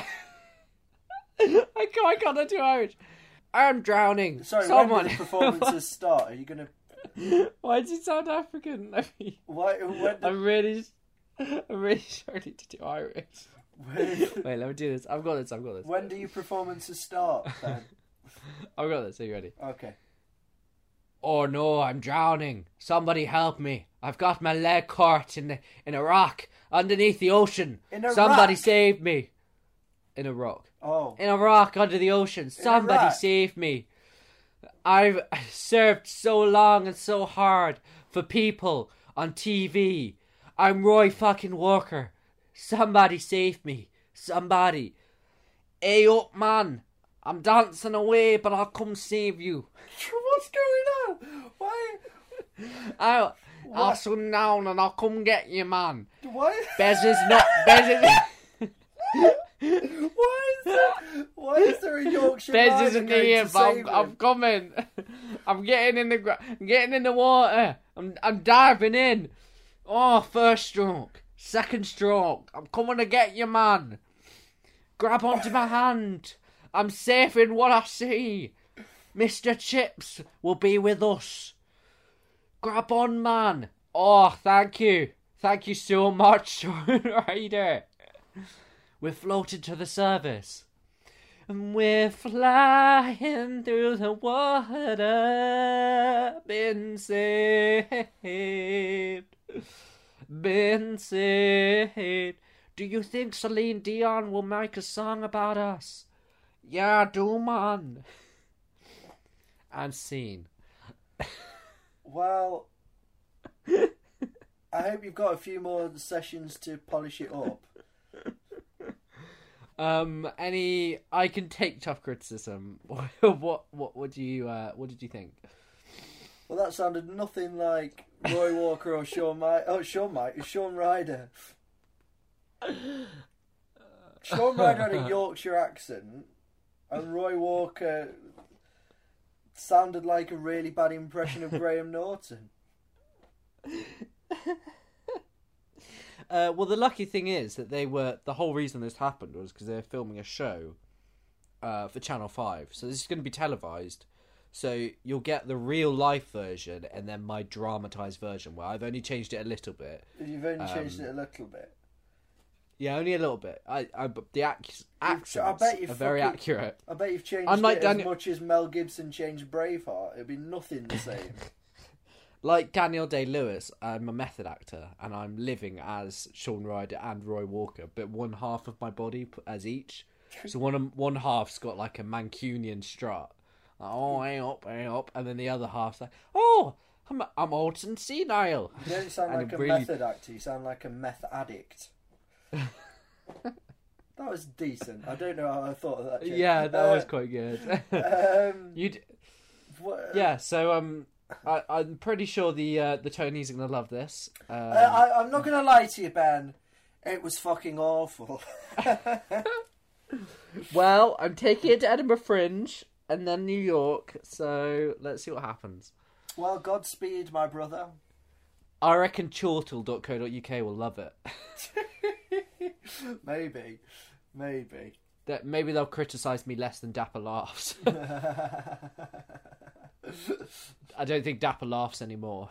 Speaker 1: I can't, I can't do Irish. I'm drowning.
Speaker 2: Sorry,
Speaker 1: Someone.
Speaker 2: when do the performances start? Are you gonna?
Speaker 1: Why does he sound African? I mean,
Speaker 2: Why? When do,
Speaker 1: I'm really, I'm really struggling to do Irish.
Speaker 2: when,
Speaker 1: Wait, let me do this. I've got this. I've got this.
Speaker 2: when do your performances start? Then?
Speaker 1: I've got this. Are you ready?
Speaker 2: Okay.
Speaker 1: Oh no, I'm drowning. Somebody help me. I've got my leg caught in the, in a rock underneath the ocean.
Speaker 2: In a
Speaker 1: Somebody
Speaker 2: rock?
Speaker 1: save me. In a rock.
Speaker 2: Oh.
Speaker 1: In a rock under the ocean. Somebody
Speaker 2: rock?
Speaker 1: save me. I've served so long and so hard for people on T V. I'm Roy fucking Walker. Somebody save me. Somebody. Hey up, man. I'm dancing away, but I'll come save you.
Speaker 2: What's going on? Why?
Speaker 1: I, I'll
Speaker 2: What?
Speaker 1: sun down and I'll come get you, man.
Speaker 2: Why?
Speaker 1: Bez is not... Bez is...
Speaker 2: Why is there? Why is there a Yorkshire
Speaker 1: Bez
Speaker 2: Rider
Speaker 1: isn't
Speaker 2: going
Speaker 1: here,
Speaker 2: to
Speaker 1: but I'm,
Speaker 2: save
Speaker 1: I'm
Speaker 2: him?
Speaker 1: coming. I'm getting in the gra- I'm getting in the water. I'm I'm diving in. Oh, first stroke, second stroke. I'm coming to get you, man. Grab onto my hand. I'm safe in what I see. Mister Chips will be with us. Grab on, man. Oh, thank you. Thank you so much, Ryder. We're floated to the surface. And we're flying through the water. Been saved. Been saved. Do you think Celine Dion will make a song about us? Yeah, I do, man. And scene.
Speaker 2: Well, I hope you've got a few more sessions to polish it up.
Speaker 1: Um, any? I can take tough criticism. what? What? What do you? Uh, what did you think?
Speaker 2: Well, that sounded nothing like Roy Walker or Sean Mike. Oh, Sean Mike, Sean Ryder. Sean Ryder had a Yorkshire accent, and Roy Walker sounded like a really bad impression of Graham Norton.
Speaker 1: Uh, well, the lucky thing is that they were... The whole reason this happened was because they were filming a show uh, for Channel five. So this is going to be televised. So you'll get the real-life version and then my dramatised version, where I've only changed it a little bit.
Speaker 2: You've only changed
Speaker 1: Um,
Speaker 2: it a little bit.
Speaker 1: Yeah, only a little bit. I, I, but the ac- accents
Speaker 2: I bet you've
Speaker 1: are very
Speaker 2: fucking-
Speaker 1: accurate.
Speaker 2: I bet you've changed
Speaker 1: Unlike
Speaker 2: it
Speaker 1: Daniel-
Speaker 2: as much as Mel Gibson changed Braveheart. It'd be nothing the same.
Speaker 1: Like Daniel Day-Lewis, I'm a method actor, and I'm living as Sean Ryder and Roy Walker, but one half of my body p- as each. So one one half's got like a Mancunian strut. Like, oh, hey up, hey up. And then the other half's like, oh, I'm, I'm old and senile.
Speaker 2: You don't sound
Speaker 1: And
Speaker 2: like a
Speaker 1: really-
Speaker 2: method actor. You sound like a meth addict. That was decent. I don't know how I thought of that joke.
Speaker 1: Yeah, that
Speaker 2: Uh,
Speaker 1: was quite good.
Speaker 2: Um,
Speaker 1: You'd,
Speaker 2: what,
Speaker 1: yeah, so um, I, I'm pretty sure the uh, the Tonys are going to love this. Um,
Speaker 2: I, I, I'm not going to lie to you, Ben. It was fucking awful.
Speaker 1: Well, I'm taking it to Edinburgh Fringe and then New York, so let's see what happens.
Speaker 2: Well, Godspeed, my brother.
Speaker 1: I reckon chortle dot co dot uk will love it.
Speaker 2: Maybe. Maybe.
Speaker 1: That maybe they'll criticise me less than Dapper Laughs. I don't think Dapper laughs anymore.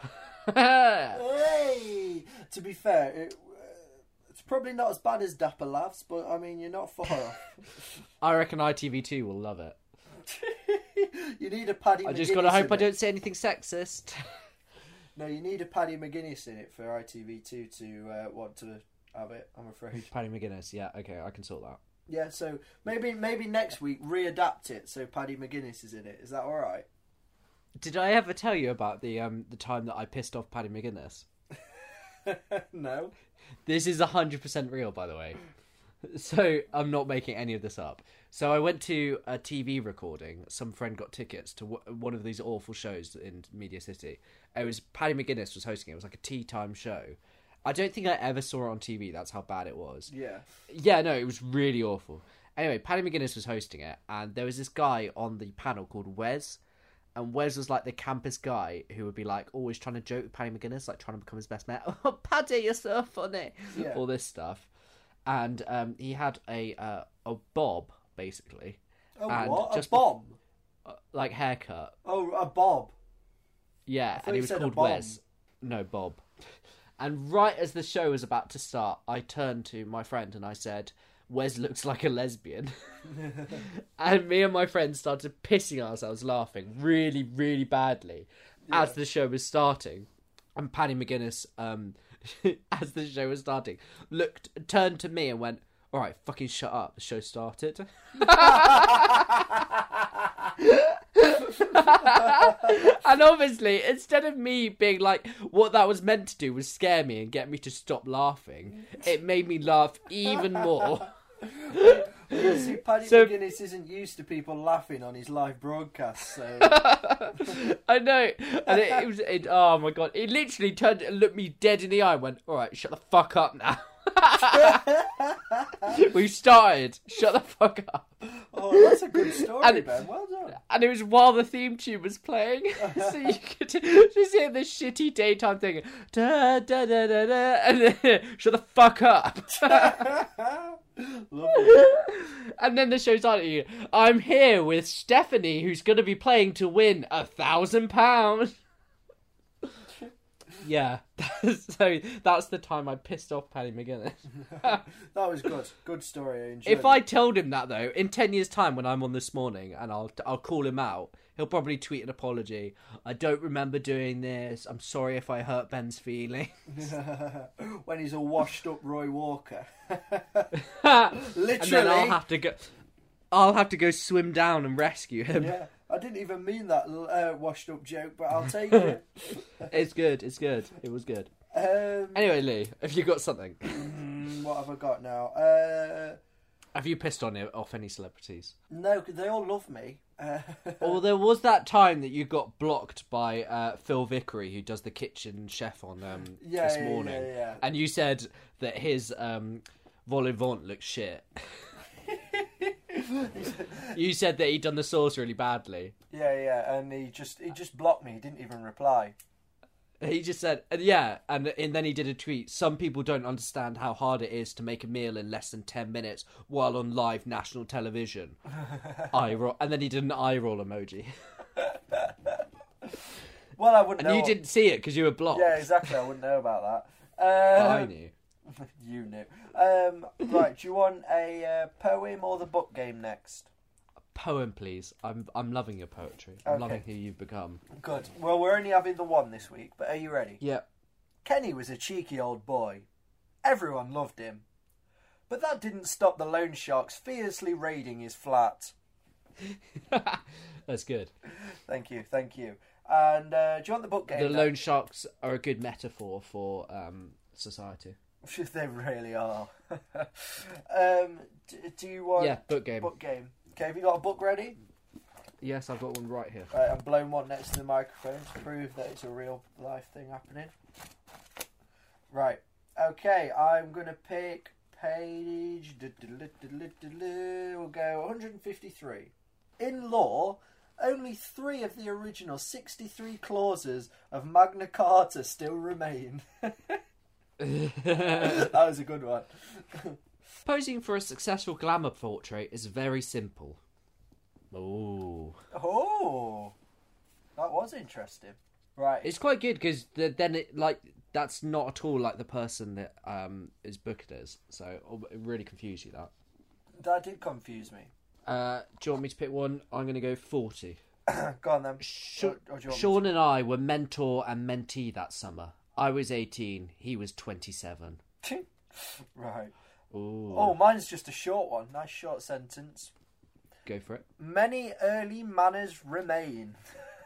Speaker 2: Hey! To be fair, it, uh, it's probably not as bad as Dapper Laughs, but I mean, you're not far off.
Speaker 1: I reckon I T V two will love it.
Speaker 2: You need a Paddy
Speaker 1: I
Speaker 2: McGuinness
Speaker 1: just gotta hope
Speaker 2: in
Speaker 1: I
Speaker 2: it.
Speaker 1: don't say anything sexist.
Speaker 2: No, you need a Paddy McGuinness in it for I T V two to uh, want to have it, I'm afraid.
Speaker 1: Paddy McGuinness, yeah, okay, I can sort that.
Speaker 2: Yeah, so maybe maybe next week readapt it so Paddy McGuinness is in it. Is that alright?
Speaker 1: Did I ever tell you about the um the time that I pissed off Paddy McGuinness?
Speaker 2: No.
Speaker 1: This is one hundred percent real, by the way. So, I'm not making any of this up. So, I went to a T V recording. Some friend got tickets to w- one of these awful shows in Media City. It was Paddy McGuinness was hosting it. It was like a tea time show. I don't think I ever saw it on T V. That's how bad it was.
Speaker 2: Yeah.
Speaker 1: Yeah, no, it was really awful. Anyway, Paddy McGuinness was hosting it, and there was this guy on the panel called Wes. And Wes was like the campus guy who would be like always trying to joke with Paddy McGuinness, like trying to become his best mate. Oh, Paddy, you're so funny.
Speaker 2: Yeah.
Speaker 1: All this stuff. And um, he had a uh, a bob, basically.
Speaker 2: Oh,
Speaker 1: And
Speaker 2: what?
Speaker 1: just
Speaker 2: a bomb?
Speaker 1: Uh, like haircut.
Speaker 2: Oh, a bob.
Speaker 1: Yeah,
Speaker 2: thought
Speaker 1: and he
Speaker 2: you
Speaker 1: was
Speaker 2: said a
Speaker 1: called
Speaker 2: bomb.
Speaker 1: Wes. No, Bob. And right as the show was about to start, I turned to my friend and I said, Wes looks like a lesbian. And me and my friend started pissing ourselves laughing really, really badly as
Speaker 2: Yeah.
Speaker 1: the show was starting. And Paddy McGuinness, um, as the show was starting, looked, turned to me and went, all right, fucking shut up. The show started. And obviously, instead of me being like, what that was meant to do was scare me and get me to stop laughing, it made me laugh even more.
Speaker 2: You see, Paddy
Speaker 1: So-
Speaker 2: McGuinness isn't used to people laughing on his live broadcast, so...
Speaker 1: I know, and it, it was. It, oh my god! It literally turned and looked me dead in the eye and went, "All right, shut the fuck up now." We started. Shut the fuck up.
Speaker 2: Oh, that's a good story,
Speaker 1: And-
Speaker 2: Ben. Well done.
Speaker 1: And it was while the theme tune was playing, so you could just hear the shitty daytime thing, da da da da da, and then shut the fuck up.
Speaker 2: Lovely.
Speaker 1: And then the show started. I'm here with Stephanie, who's going to be playing to win a thousand pounds. Yeah, so that's the time I pissed off Paddy McGuinness.
Speaker 2: That was good. Good story. I enjoyed
Speaker 1: If
Speaker 2: it.
Speaker 1: I told him that though, in ten years' time when I'm on This Morning, and I'll I'll call him out, he'll probably tweet an apology. I don't remember doing this. I'm sorry if I hurt Ben's feelings.
Speaker 2: When he's a washed up Roy Walker.
Speaker 1: Literally, and then I'll
Speaker 2: Literally.
Speaker 1: have to go. I'll have to go swim down and rescue him.
Speaker 2: Yeah. I didn't even mean that uh, washed up joke, but I'll take it.
Speaker 1: It's good. It's good. It was good.
Speaker 2: Um,
Speaker 1: Anyway, Lee, have you got something?
Speaker 2: mm, what have I got now? Uh,
Speaker 1: Have you pissed on it off any celebrities?
Speaker 2: no, 'cause they all love me. Uh,
Speaker 1: Or there was that time that you got blocked by uh, Phil Vickery, who does the kitchen chef on um,
Speaker 2: Yeah,
Speaker 1: This
Speaker 2: yeah,
Speaker 1: Morning,
Speaker 2: yeah, yeah.
Speaker 1: and you said that his um, vol au vent looked shit. You said that he'd done the sauce really badly.
Speaker 2: yeah, yeah, and he just he just blocked me. He didn't even reply.
Speaker 1: He just said, and yeah, and, and then he did a tweet. Some people don't understand how hard it is to make a meal in less than ten minutes while on live national television. Eye roll, and then he did an eye roll emoji.
Speaker 2: Well, I wouldn't
Speaker 1: And
Speaker 2: know.
Speaker 1: you didn't see it because you were blocked.
Speaker 2: Yeah, exactly. I wouldn't know about that.
Speaker 1: Oh,
Speaker 2: Um,
Speaker 1: I knew.
Speaker 2: You knew. Um, right, do you want a uh, poem or the book game next?
Speaker 1: Poem, please. I'm I'm loving your poetry. I'm
Speaker 2: Okay.
Speaker 1: loving who you've become.
Speaker 2: Good. Well, we're only having the one this week, but are you ready?
Speaker 1: Yeah.
Speaker 2: Kenny was a cheeky old boy. Everyone loved him. But that didn't stop the loan sharks fiercely raiding his flat.
Speaker 1: That's good.
Speaker 2: Thank you, thank you. And uh, do you want the book game?
Speaker 1: The
Speaker 2: then?
Speaker 1: loan sharks are a good metaphor for um, society.
Speaker 2: They really are. um, d- do you want
Speaker 1: Yeah, book game.
Speaker 2: book game? Okay, have you got a book ready?
Speaker 1: Yes, I've got one right here.
Speaker 2: Right, I'm blowing one next to the microphone to prove that it's a real life thing happening. Right, okay, I'm going to pick page... We'll go one hundred fifty-three. In law, only three of the original sixty-three clauses of Magna Carta still remain. That was a good one.
Speaker 1: Posing for a successful glamour portrait is very simple. Ooh.
Speaker 2: Oh, that was interesting. Right.
Speaker 1: It's quite good because the, then it like that's not at all like the person that um is booked as. So it really confused you that.
Speaker 2: That did confuse me.
Speaker 1: Uh, do you want me to pick one? I'm going to go forty.
Speaker 2: Go on then.
Speaker 1: Sh-
Speaker 2: Or- or do you want me
Speaker 1: Sean and I were mentor and mentee that summer. I was eighteen. He was twenty-seven.
Speaker 2: to- Right.
Speaker 1: Ooh.
Speaker 2: Oh, mine's just a short one. Nice short sentence.
Speaker 1: Go for it.
Speaker 2: Many early manners remain.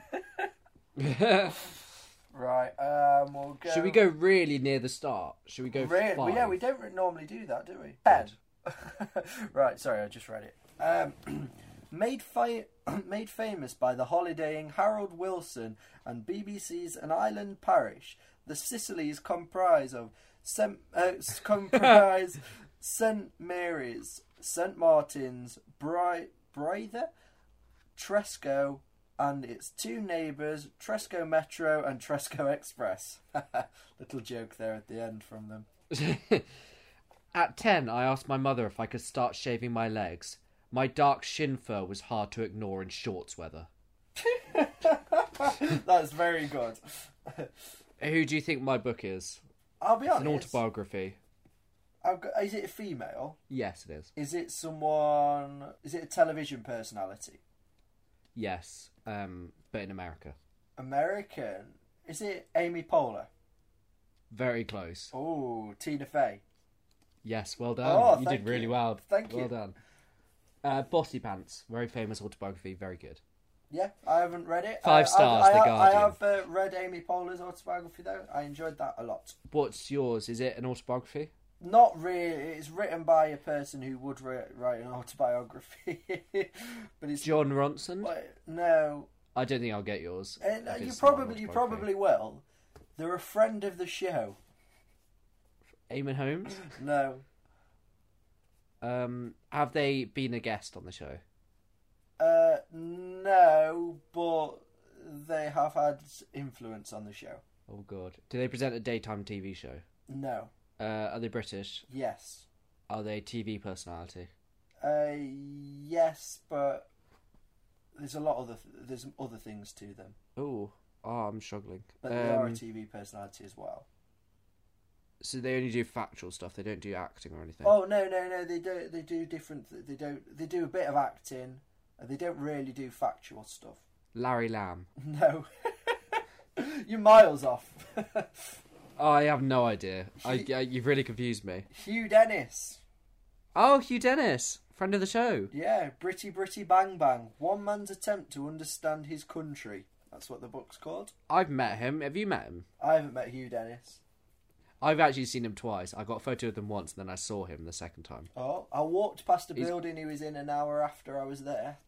Speaker 2: Right. Um. We'll go.
Speaker 1: Should we go really near the start? Should we go
Speaker 2: Really?
Speaker 1: five?
Speaker 2: Well, yeah, we don't normally do that, do we? Ten. Right. Sorry, I just read it. Um. Made, fi- made famous by the holidaying Harold Wilson and B B C's An Island Parish, the Sicilies comprise of Sem- uh, comprise Saint Mary's, Saint Martin's, Bri- Bryther, Tresco, and its two neighbours, Tresco Metro and Tresco Express. Little joke there at the end from them.
Speaker 1: At ten, I asked my mother if I could start shaving my legs. My dark shin fur was hard to ignore in shorts weather.
Speaker 2: That's very good.
Speaker 1: Who do you think my book is?
Speaker 2: I'll be
Speaker 1: It's
Speaker 2: honest.
Speaker 1: an autobiography.
Speaker 2: I've got, is it a female?
Speaker 1: Yes, it is.
Speaker 2: Is it someone? Is it a television personality?
Speaker 1: Yes, um, but in America.
Speaker 2: American? Is it Amy Poehler?
Speaker 1: Very close.
Speaker 2: Oh, Tina Fey.
Speaker 1: Yes, well done.
Speaker 2: Oh,
Speaker 1: you
Speaker 2: thank
Speaker 1: did really
Speaker 2: you.
Speaker 1: well.
Speaker 2: Thank
Speaker 1: well
Speaker 2: you.
Speaker 1: done. Uh, Bossy Pants, very famous autobiography, very good.
Speaker 2: Yeah, I haven't read it.
Speaker 1: Five
Speaker 2: I,
Speaker 1: stars,
Speaker 2: I,
Speaker 1: The
Speaker 2: I,
Speaker 1: Guardian.
Speaker 2: I have uh, read Amy Poehler's autobiography though. I enjoyed that a lot.
Speaker 1: What's yours? Is it an autobiography?
Speaker 2: Not really. It's written by a person who would write, write an autobiography, but it's
Speaker 1: John Ronson.
Speaker 2: But, no,
Speaker 1: I don't think I'll get yours.
Speaker 2: uh,
Speaker 1: if
Speaker 2: you
Speaker 1: it's not an
Speaker 2: probably you
Speaker 1: autobiography.
Speaker 2: probably will. They're a friend of the show.
Speaker 1: Eamon Holmes.
Speaker 2: No,
Speaker 1: Um, have they been a guest on the show?
Speaker 2: uh, no, but they have had influence on the show.
Speaker 1: Oh god. Do they present a daytime T V show?
Speaker 2: No,
Speaker 1: Uh, are they British?
Speaker 2: yes,
Speaker 1: Are they T V personality?
Speaker 2: uh, yes, but there's a lot of the there's other things to them.
Speaker 1: Ooh. Oh, I'm struggling.
Speaker 2: But they are a
Speaker 1: Um,
Speaker 2: T V personality as well.
Speaker 1: so they only do factual stuff. They don't do acting or anything.
Speaker 2: Oh no, no, no! They do. They do different. They don't. They do a bit of acting, and they don't really do factual stuff.
Speaker 1: Larry Lamb.
Speaker 2: No, you're miles off.
Speaker 1: Oh, I have no idea. I, I, you've really confused me.
Speaker 2: Hugh Dennis.
Speaker 1: Oh, Hugh Dennis, friend of the show.
Speaker 2: Yeah, Britty Britty Bang Bang. One man's attempt to understand his country. That's what the book's called.
Speaker 1: I've met him. Have you met him?
Speaker 2: I haven't met Hugh Dennis.
Speaker 1: I've actually seen him twice. I got a photo of him once, and then I saw him the second time.
Speaker 2: Oh, I walked past a
Speaker 1: He's-
Speaker 2: building he was in an hour after I was there.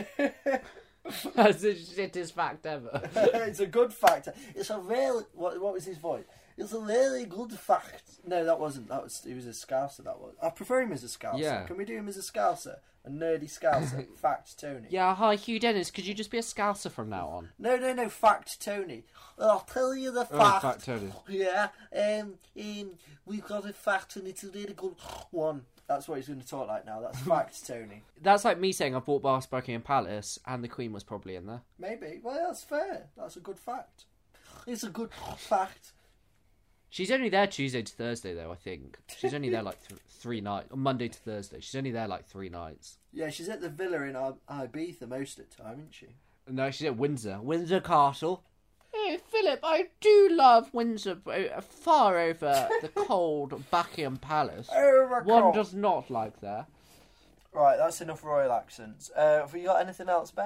Speaker 1: That's the shittest fact ever.
Speaker 2: It's a good fact. It's a really what? What was his voice? It's a really good fact. No, that wasn't. That was. He was a Scouser. That was. I prefer him as a Scouser.
Speaker 1: Yeah.
Speaker 2: Can we do him as a Scouser? A nerdy Scouser. Fact Tony.
Speaker 1: Yeah, hi, Hugh Dennis. Could you just be a Scouser from now on?
Speaker 2: No, no, no. Fact Tony. I'll tell you the
Speaker 1: Oh,
Speaker 2: fact.
Speaker 1: fact Tony.
Speaker 2: Yeah. Um. Um. We've got a fact, and it's a really good one. That's what he's going to talk like now. That's fact Tony.
Speaker 1: That's like me saying I've bought past Buckingham Palace, and the Queen was probably in there.
Speaker 2: Maybe. Well, that's fair. That's a good fact. It's a good fact.
Speaker 1: She's only there Tuesday to Thursday, though, I think. She's only there like th- three nights. Monday to Thursday. She's only there like three nights.
Speaker 2: Yeah, she's at the villa in Ib- Ibiza most of the time, isn't she?
Speaker 1: No, she's at Windsor. Windsor Castle. Hey, Philip, I do love Windsor uh, far over the cold Buckingham Palace.
Speaker 2: Oh,
Speaker 1: One does not like there.
Speaker 2: Right, that's enough royal accents. Uh, have you got anything else, Ben?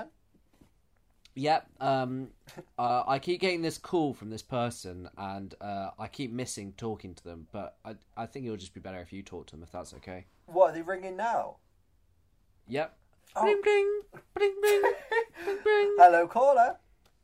Speaker 1: Yep. Um, uh, I keep getting this call from this person, and uh, I keep missing talking to them. But I, I think it would just be better if you talk to them, if that's okay.
Speaker 2: What, are they ringing now?
Speaker 1: Yep.
Speaker 2: Oh.
Speaker 1: Bling bling, bling bling, bling bling.
Speaker 2: Hello, caller.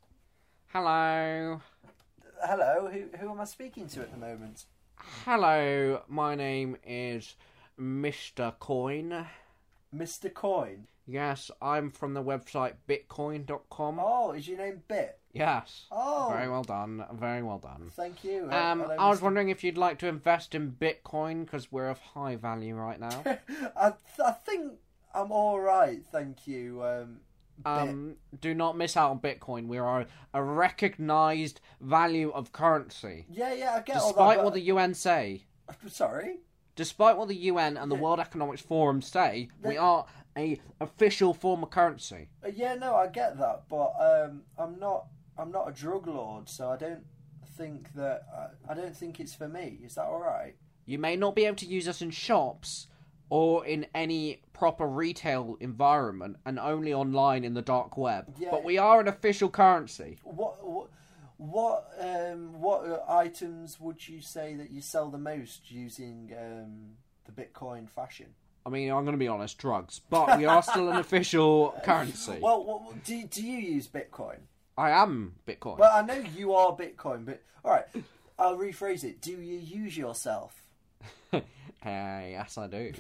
Speaker 1: Hello.
Speaker 2: Hello, who who am I speaking to at the moment?
Speaker 1: Hello. My name is Mister Coin.
Speaker 2: Mister Coin.
Speaker 1: Yes, I'm from the website bitcoin dot com.
Speaker 2: Oh, is your name Bit?
Speaker 1: Yes.
Speaker 2: Oh.
Speaker 1: Very well done. Very well done.
Speaker 2: Thank you.
Speaker 1: Um,
Speaker 2: Hello,
Speaker 1: I was
Speaker 2: Mister
Speaker 1: wondering if you'd like to invest in Bitcoin because we're of high value right now.
Speaker 2: I, th- I think I'm all right, thank you. Um, Bit.
Speaker 1: Um, do not miss out on Bitcoin. We are a recognised value of currency.
Speaker 2: yeah, yeah, I get all
Speaker 1: Despite
Speaker 2: that.
Speaker 1: what the U N say,
Speaker 2: the... Sorry?
Speaker 1: despite what the U N and the World Economic Forum say, we are a official form of currency.
Speaker 2: Uh, yeah, no, I get that, but um, I'm not. I'm not a drug lord, so I don't think that. Uh, I don't think it's for me. Is that all right?
Speaker 1: You may not be able to use us in shops or in any proper retail environment, and only online in the dark web.
Speaker 2: Yeah.
Speaker 1: But we are an official currency.
Speaker 2: What what what um what uh, items would you say that you sell the most using um the Bitcoin fashion?
Speaker 1: I mean, I'm going to be honest, drugs. But we are still an official currency.
Speaker 2: Well, what, what- do do you use Bitcoin?
Speaker 1: I am Bitcoin.
Speaker 2: Well, I know you are Bitcoin, but all right, I'll rephrase it. Do you use yourself?
Speaker 1: Uh, yes, I do.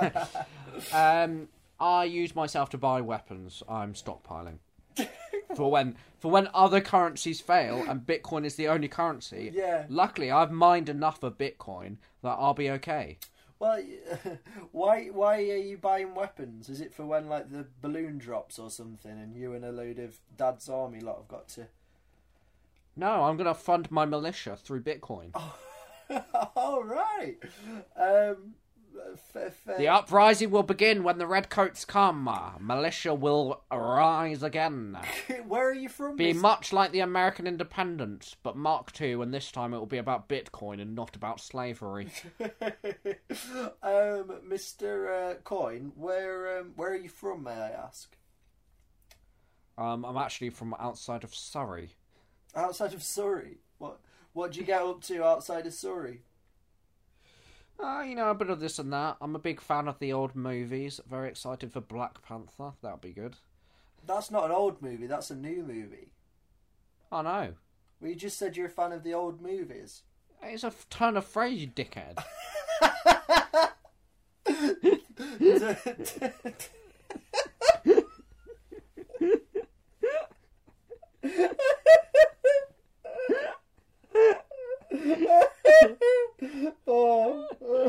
Speaker 1: um, I use myself to buy weapons. I'm stockpiling for when for when other currencies fail and Bitcoin is the only currency.
Speaker 2: Yeah.
Speaker 1: Luckily, I've mined enough of Bitcoin that I'll be okay.
Speaker 2: Well, why why are you buying weapons? Is it for when like the balloon drops or something, and you and a load of Dad's army lot have got to?
Speaker 1: No, I'm going to fund my militia through Bitcoin.
Speaker 2: All right. Um, f- f-
Speaker 1: The uprising will begin when the redcoats come. Uh, militia will arise again.
Speaker 2: Where are you from?
Speaker 1: Be
Speaker 2: Miss-
Speaker 1: much like the American independence, but Mark two, and this time it will be about Bitcoin and not about slavery.
Speaker 2: um, Mister Uh, Coin, where um, where are you from? May I ask?
Speaker 1: Um, I'm actually from outside of Surrey.
Speaker 2: Outside of Surrey. What what do you get up to outside of Surrey?
Speaker 1: Uh, you know, a bit of this and that. I'm a big fan of the old movies. Very excited for Black Panther. That'll be good.
Speaker 2: That's not an old movie, that's a new movie.
Speaker 1: I know.
Speaker 2: Well, you just said you're a fan of the old movies.
Speaker 1: It's a f- turn of phrase, you dickhead.
Speaker 2: oh.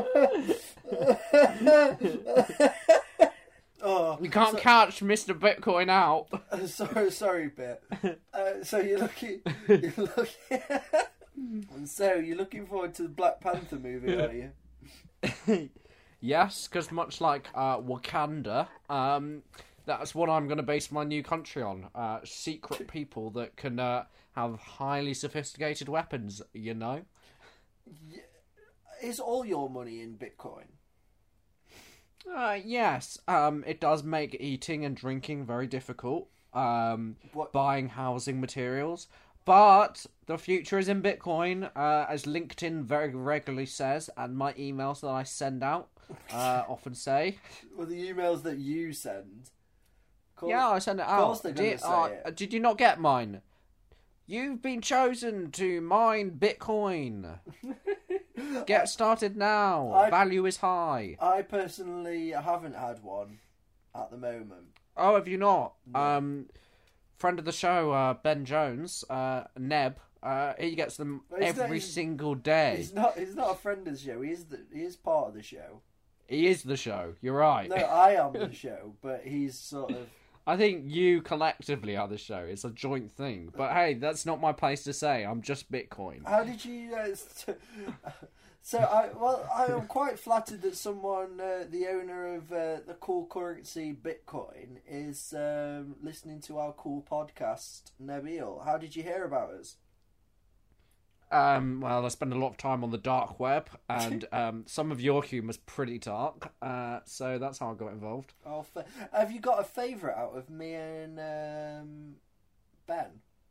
Speaker 2: oh.
Speaker 1: You can't
Speaker 2: so,
Speaker 1: catch Mister Bitcoin out.
Speaker 2: sorry, sorry, bit. Uh, so you're looking, you're looking. so you're looking forward to the Black Panther movie, are you?
Speaker 1: Yes, because much like uh, Wakanda, um, that's what I'm going to base my new country on. Uh, secret people that can uh, have highly sophisticated weapons, you know?
Speaker 2: Yeah. Is all your money in Bitcoin?
Speaker 1: Uh, yes, um, it does make eating and drinking very difficult. Um,
Speaker 2: What?
Speaker 1: Buying housing materials. But the future is in Bitcoin, uh, as LinkedIn very regularly says, and my emails that I send out uh, often say.
Speaker 2: Well, the emails that you send. Course,
Speaker 1: Yeah, I send it out.
Speaker 2: Of course they're going to
Speaker 1: did,
Speaker 2: say
Speaker 1: uh,
Speaker 2: it.
Speaker 1: Did you not get mine? You've been chosen to mine Bitcoin. Get started now.
Speaker 2: I-
Speaker 1: Value is high.
Speaker 2: I personally haven't had one at the moment.
Speaker 1: Oh, have you not?
Speaker 2: No.
Speaker 1: Um, friend of the show, uh, Ben Jones, uh, Neb, uh, he gets them
Speaker 2: But he's
Speaker 1: every
Speaker 2: not- he's-
Speaker 1: single day.
Speaker 2: He's not. He's not a friend of the show. He is. The, he is part of the show.
Speaker 1: He is the show. You're right.
Speaker 2: No, I am the show, but he's sort of.
Speaker 1: I think you collectively are the show. It's a joint thing. But hey, that's not my place to say. I'm just Bitcoin.
Speaker 2: How did you? Uh, st- so I well, I am quite flattered that someone, uh, the owner of uh, the cool currency Bitcoin, is um, listening to our cool podcast. Nabil, how did you hear about us?
Speaker 1: Um, well, I spend a lot of time on the dark web, and um, some of your humour's pretty dark, uh, so that's how I got involved.
Speaker 2: Oh, fa- have you got a favourite out of me and um, Ben?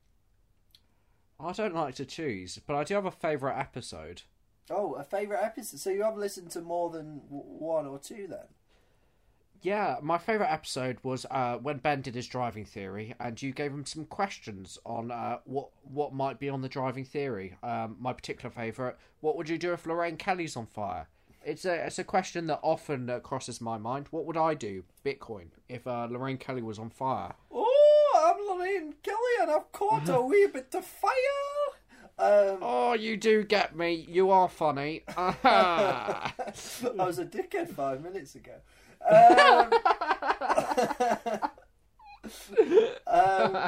Speaker 1: I don't like to choose, but I do have a favourite episode.
Speaker 2: Oh, a favourite episode. So you have listened to more than w- one or two then?
Speaker 1: Yeah, my favourite episode was uh, when Ben did his driving theory, and you gave him some questions on uh, what what might be on the driving theory. Um, my particular favourite: what would you do if Lorraine Kelly's on fire? It's a it's a question that often uh, crosses my mind. What would I do, Bitcoin, if uh, Lorraine Kelly was on fire?
Speaker 2: Oh, I'm Lorraine Kelly and I've caught a wee bit of fire. Um,
Speaker 1: Oh, you do get me. You are funny.
Speaker 2: I was a dickhead five minutes ago. Um, um,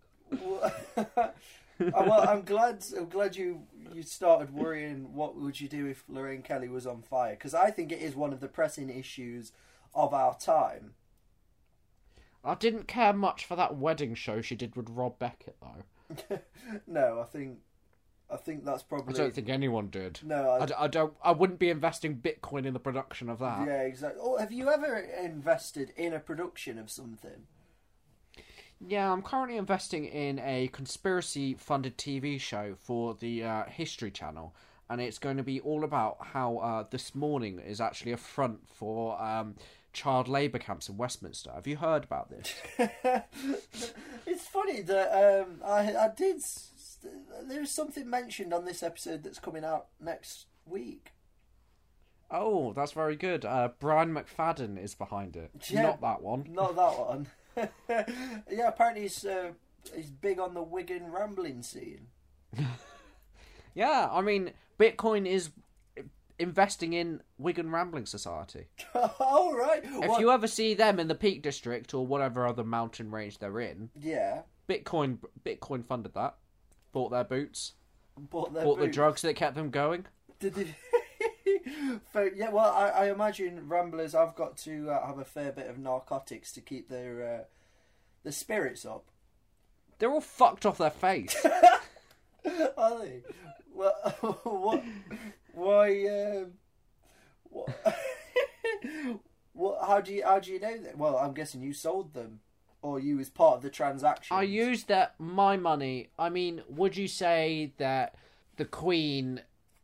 Speaker 2: well, I'm glad. I'm glad you you started worrying. What would you do if Lorraine Kelly was on fire? Because I think it is one of the pressing issues of our time.
Speaker 1: I didn't care much for that wedding show she did with Rob Beckett, though.
Speaker 2: No, I think I think that's
Speaker 1: I
Speaker 2: probably.
Speaker 1: don't think anyone did.
Speaker 2: No, I,
Speaker 1: I, d- I don't. I wouldn't be investing Bitcoin in the production of that.
Speaker 2: yeah, exactly. Oh, have you ever invested in a production of something?
Speaker 1: Yeah, I'm currently investing in a conspiracy-funded T V show for the uh, History Channel, and it's going to be all about how uh, This Morning is actually a front for um, child labour camps in Westminster. Have you heard about this?
Speaker 2: It's funny that um, I I did. There's something mentioned on this episode that's coming out next week.
Speaker 1: Oh, that's very good. Uh, Brian McFadden is behind it.
Speaker 2: Yeah.
Speaker 1: Not that one.
Speaker 2: Not that one. Yeah, apparently he's uh, he's big on the Wigan rambling scene.
Speaker 1: Yeah, I mean, Bitcoin is investing in Wigan Rambling Society.
Speaker 2: All right.
Speaker 1: If
Speaker 2: What-
Speaker 1: you ever see them in the Peak District or whatever other mountain range they're in,
Speaker 2: yeah,
Speaker 1: Bitcoin Bitcoin funded that. Bought their boots.
Speaker 2: bought their
Speaker 1: Bought the
Speaker 2: boots.
Speaker 1: drugs that kept them going.
Speaker 2: Did they... So, yeah, well, I, I imagine ramblers have got to uh, have a fair bit of narcotics to keep their uh, their spirits up.
Speaker 1: They're all fucked off their face.
Speaker 2: Are they? Well, what? Why? Um, what? What? How do you? How do you know that? Well, I'm guessing you sold them, or you was part of the transaction.
Speaker 1: I used that my money. I mean, would you say that the Queen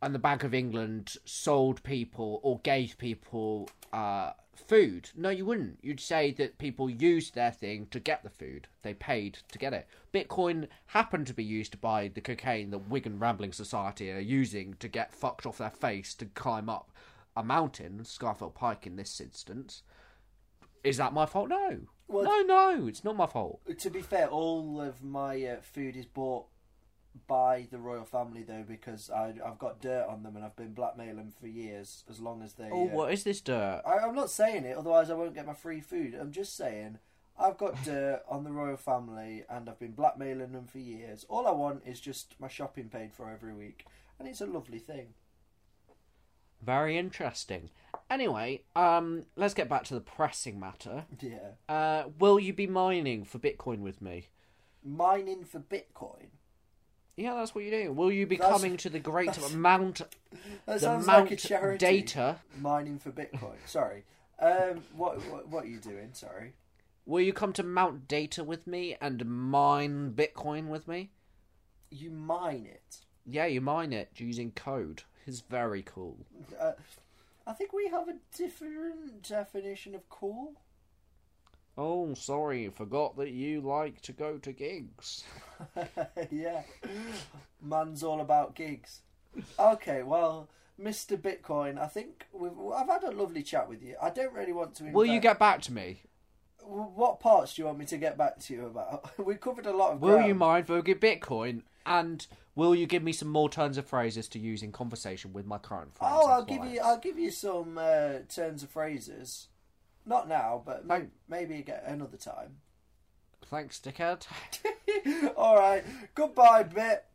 Speaker 1: and the Bank of England sold people or gave people uh, food. No, you wouldn't. You'd say that people used their thing to get the food. They paid to get it. Bitcoin happened to be used to buy the cocaine that Wigan Rambling Society are using to get fucked off their face to climb up a mountain, Scarfell Pike in this instance. Is that my fault? No. Well, no, no, it's not my fault.
Speaker 2: To be fair, all of my uh, food is bought by the royal family, though, because I, I've got dirt on them and I've been blackmailing them for years, as long as they...
Speaker 1: Oh,
Speaker 2: uh,
Speaker 1: what is this dirt?
Speaker 2: I, I'm not saying it, otherwise I won't get my free food. I'm just saying, I've got dirt on the royal family and I've been blackmailing them for years. All I want is just my shopping paid for every week, and it's a lovely thing.
Speaker 1: Very interesting. Anyway, um, let's get back to the pressing matter.
Speaker 2: Yeah.
Speaker 1: Uh, will you be mining for Bitcoin with me?
Speaker 2: Mining for Bitcoin?
Speaker 1: Yeah, that's what you do. Will you be
Speaker 2: That's-
Speaker 1: coming to the great Mount...
Speaker 2: That
Speaker 1: the
Speaker 2: sounds
Speaker 1: Mount
Speaker 2: like a charity.
Speaker 1: Data?
Speaker 2: Mining for Bitcoin. Sorry. Um, what, what what are you doing? Sorry.
Speaker 1: Will you come to Mount Data with me and mine Bitcoin with me?
Speaker 2: You mine it?
Speaker 1: Yeah, you mine it using code. It's very cool.
Speaker 2: Uh, I think we have a different definition of cool.
Speaker 1: Oh, sorry, forgot that you like to go to gigs.
Speaker 2: Yeah. Man's all about gigs. Okay, well, Mister Bitcoin, I think we've, I've had a lovely chat with you. I don't really want to...
Speaker 1: Will you get back to me?
Speaker 2: What parts do you want me to get back to you about? We covered a lot of
Speaker 1: Will
Speaker 2: ground.
Speaker 1: you mind Vogue Bitcoin? And will you give me some more turns of phrases to use in conversation with my current friends?
Speaker 2: Oh,
Speaker 1: and
Speaker 2: I'll give
Speaker 1: clients?
Speaker 2: you. I'll give you some uh, turns of phrases. Not now, but may-
Speaker 1: Thank-
Speaker 2: maybe get another time.
Speaker 1: Thanks, dickhead.
Speaker 2: All right. Goodbye, Bit.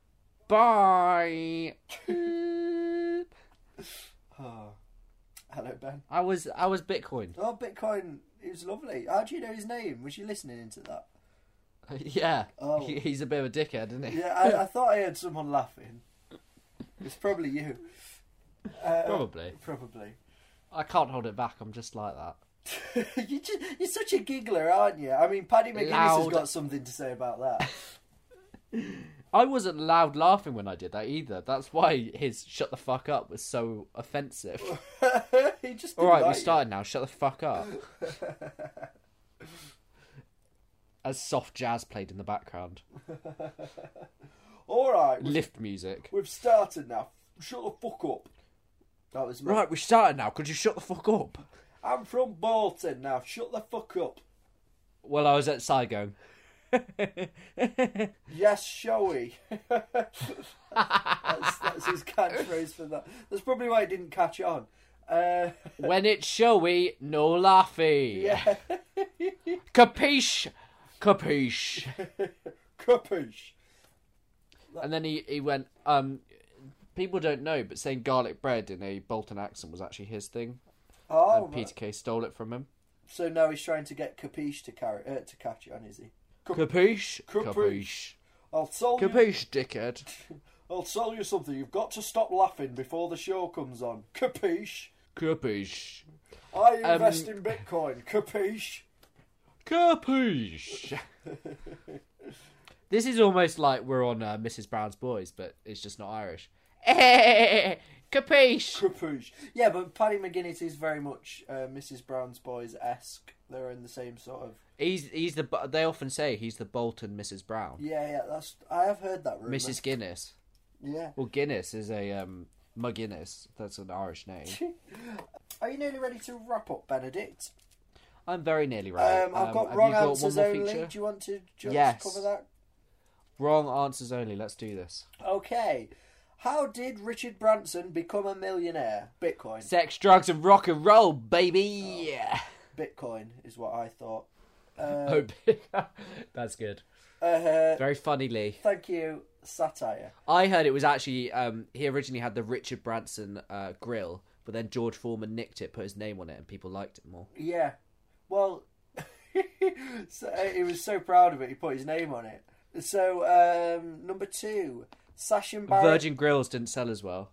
Speaker 1: Bye.
Speaker 2: Oh. Hello, Ben.
Speaker 1: I was I was Bitcoin.
Speaker 2: Oh, Bitcoin. He was lovely. How do you know his name? Was you listening into that?
Speaker 1: Yeah.
Speaker 2: Oh.
Speaker 1: He, he's a bit of a dickhead, isn't he?
Speaker 2: Yeah, I, I thought I heard someone laughing. It's probably you. Uh,
Speaker 1: Probably.
Speaker 2: Probably.
Speaker 1: I can't hold it back. I'm just like that.
Speaker 2: you just, you're such a giggler, aren't you? I mean, Paddy McGuinness has
Speaker 1: Loud.
Speaker 2: got something to say about that.
Speaker 1: I wasn't loud laughing when I did that either. That's why his "shut the fuck up" was so offensive.
Speaker 2: he just
Speaker 1: All right, we
Speaker 2: like
Speaker 1: started now. Shut the fuck up. As soft jazz played in the background.
Speaker 2: All right, we've,
Speaker 1: Lift music.
Speaker 2: we've started now. Shut the fuck up. That was my...
Speaker 1: Right, we started now. Could you shut the fuck up?
Speaker 2: I'm from Bolton now. Shut the fuck up.
Speaker 1: Well, I was at Saigon.
Speaker 2: Yes, showy. that's, that's his catchphrase for that. That's probably why it didn't catch on. Uh,
Speaker 1: When it's showy, no laughy.
Speaker 2: yeah.
Speaker 1: Capiche? Capiche.
Speaker 2: Capiche.
Speaker 1: And then he, he went, um, people don't know, but saying garlic bread in a Bolton accent was actually his thing.
Speaker 2: Oh,
Speaker 1: and Peter Kay stole it from him.
Speaker 2: so now he's trying to get Capiche to carry uh, to catch on, is he? Cap-
Speaker 1: Capiche?
Speaker 2: Capiche.
Speaker 1: Capiche.
Speaker 2: I'll tell you.
Speaker 1: Capiche, dickhead.
Speaker 2: I'll tell you something. You've got to stop laughing before the show comes on. Capiche?
Speaker 1: Capiche.
Speaker 2: I invest
Speaker 1: Um,
Speaker 2: in Bitcoin. Capiche?
Speaker 1: Capiche. This is almost like we're on uh, Missus Brown's Boys, but it's just not Irish. Capiche.
Speaker 2: Capiche. Yeah, but Paddy McGuinness is very much uh, Missus Brown's Boys-esque. They're in the same sort of...
Speaker 1: He's he's the they often say he's the Bolton Missus Brown.
Speaker 2: Yeah, yeah, that's... I have heard that rumour.
Speaker 1: Missus Guinness.
Speaker 2: Yeah.
Speaker 1: Well, Guinness is a um, McGuinness. That's an Irish name.
Speaker 2: Are you nearly ready to wrap up, Benedict?
Speaker 1: I'm very nearly right.
Speaker 2: Um, I've
Speaker 1: Um,
Speaker 2: got
Speaker 1: have
Speaker 2: wrong
Speaker 1: you got
Speaker 2: answers
Speaker 1: one more
Speaker 2: only.
Speaker 1: feature?
Speaker 2: Do you want to just
Speaker 1: Yes.
Speaker 2: cover that?
Speaker 1: Wrong answers only. Let's do this.
Speaker 2: Okay. How did Richard Branson become a millionaire? Bitcoin.
Speaker 1: Sex, drugs, and rock and roll, baby.
Speaker 2: Oh. Bitcoin is what I thought. Uh,
Speaker 1: Oh, that's good.
Speaker 2: uh,
Speaker 1: Very funny, Lee.
Speaker 2: thank you, satire.
Speaker 1: I heard it was actually um, he originally had the Richard Branson uh, grill, but then George Foreman nicked it, put his name on it, and people liked it more.
Speaker 2: Yeah. Well, so, uh, he was so proud of it, he put his name on it. So, um, number two, Sash and Baron...
Speaker 1: Virgin Grills didn't sell as well.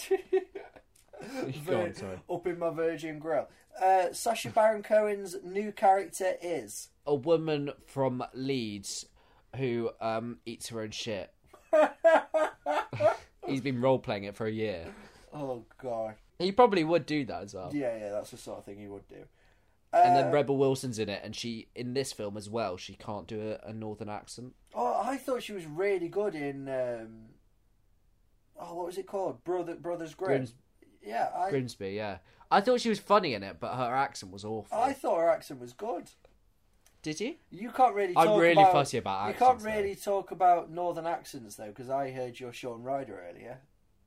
Speaker 1: Go on, sorry.
Speaker 2: Up in my Virgin Grill. Uh, Sacha Baron Cohen's new character is...
Speaker 1: A woman from Leeds who um, eats her own shit. He's been role playing it for a year.
Speaker 2: Oh god.
Speaker 1: He probably would do that as well.
Speaker 2: Yeah, yeah, that's the sort of thing he would do.
Speaker 1: And
Speaker 2: Uh,
Speaker 1: then Rebel Wilson's in it, and she in this film as well. She can't do a, a northern accent.
Speaker 2: Oh, I thought she was really good in. Um, oh, what was it called? Brother Brothers Grimm.
Speaker 1: Grims-
Speaker 2: Yeah, I
Speaker 1: Grimsby, yeah. I thought she was funny in it, but her accent was awful.
Speaker 2: I thought her accent was good.
Speaker 1: Did you?
Speaker 2: You can't really. Talk
Speaker 1: I'm really
Speaker 2: about,
Speaker 1: fussy about
Speaker 2: You
Speaker 1: accents.
Speaker 2: can't really talk about northern accents though, because I heard your Sean Ryder earlier.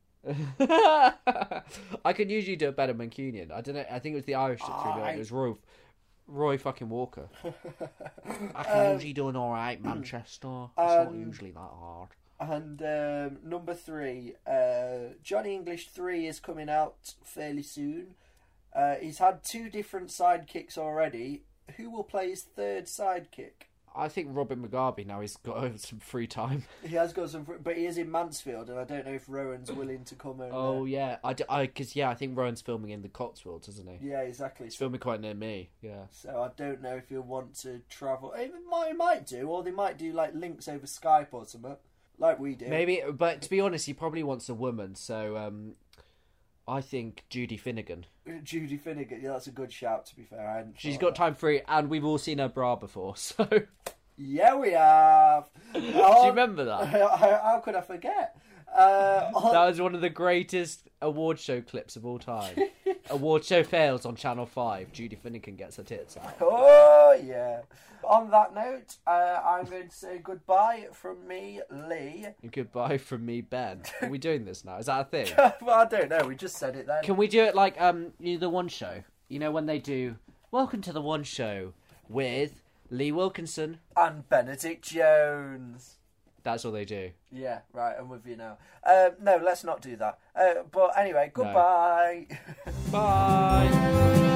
Speaker 1: I can usually do a better Mancunian. I don't know. I think it was the Irish that threw me
Speaker 2: I-
Speaker 1: out. It was Roy, Roy fucking Walker. I can
Speaker 2: Um,
Speaker 1: usually do an alright Manchester. It's not
Speaker 2: um,
Speaker 1: usually that hard.
Speaker 2: And um, number three, uh, Johnny English three is coming out fairly soon. Uh, he's had two different sidekicks already. Who will play his third sidekick?
Speaker 1: I think Robin Mugabe now he's got some free time.
Speaker 2: He has got some, fr- but he is in Mansfield, and I don't know if Rowan's willing to come and.
Speaker 1: Oh
Speaker 2: uh,
Speaker 1: yeah, I, d- I cause yeah, I think Rowan's filming in the Cotswolds, isn't he?
Speaker 2: yeah, exactly.
Speaker 1: He's filming quite near me. Yeah.
Speaker 2: So I don't know if he'll want to travel. He might, he might do, or they might do like links over Skype or something, like we do.
Speaker 1: Maybe, but to be honest, he probably wants a woman. So um, I think Judy Finnegan.
Speaker 2: Judy Finnegan, yeah, that's a good shout. To be fair, I hadn't
Speaker 1: She's
Speaker 2: thought
Speaker 1: got
Speaker 2: of that.
Speaker 1: time free, and we've all seen her bra before. So
Speaker 2: Yeah, we have.
Speaker 1: do you
Speaker 2: Oh,
Speaker 1: remember that?
Speaker 2: how, how could I forget? Uh, on-
Speaker 1: That was one of the greatest award show clips of all time. Award show fails on Channel Five. Judy Finnegan gets her tits out.
Speaker 2: Oh yeah. On that note, uh, I'm going to say goodbye from me, Lee.
Speaker 1: Goodbye from me, Ben. Are we doing this now? Is that a thing?
Speaker 2: Well, I don't know. We just said it then.
Speaker 1: Can we do it like um you know, the One Show? You know when they do Welcome to the One Show with Lee Wilkinson.
Speaker 2: And Benedict Jones.
Speaker 1: That's all they do.
Speaker 2: Yeah, right. I'm with you now. Uh, no, let's not do that. Uh, but anyway, goodbye.
Speaker 1: Bye.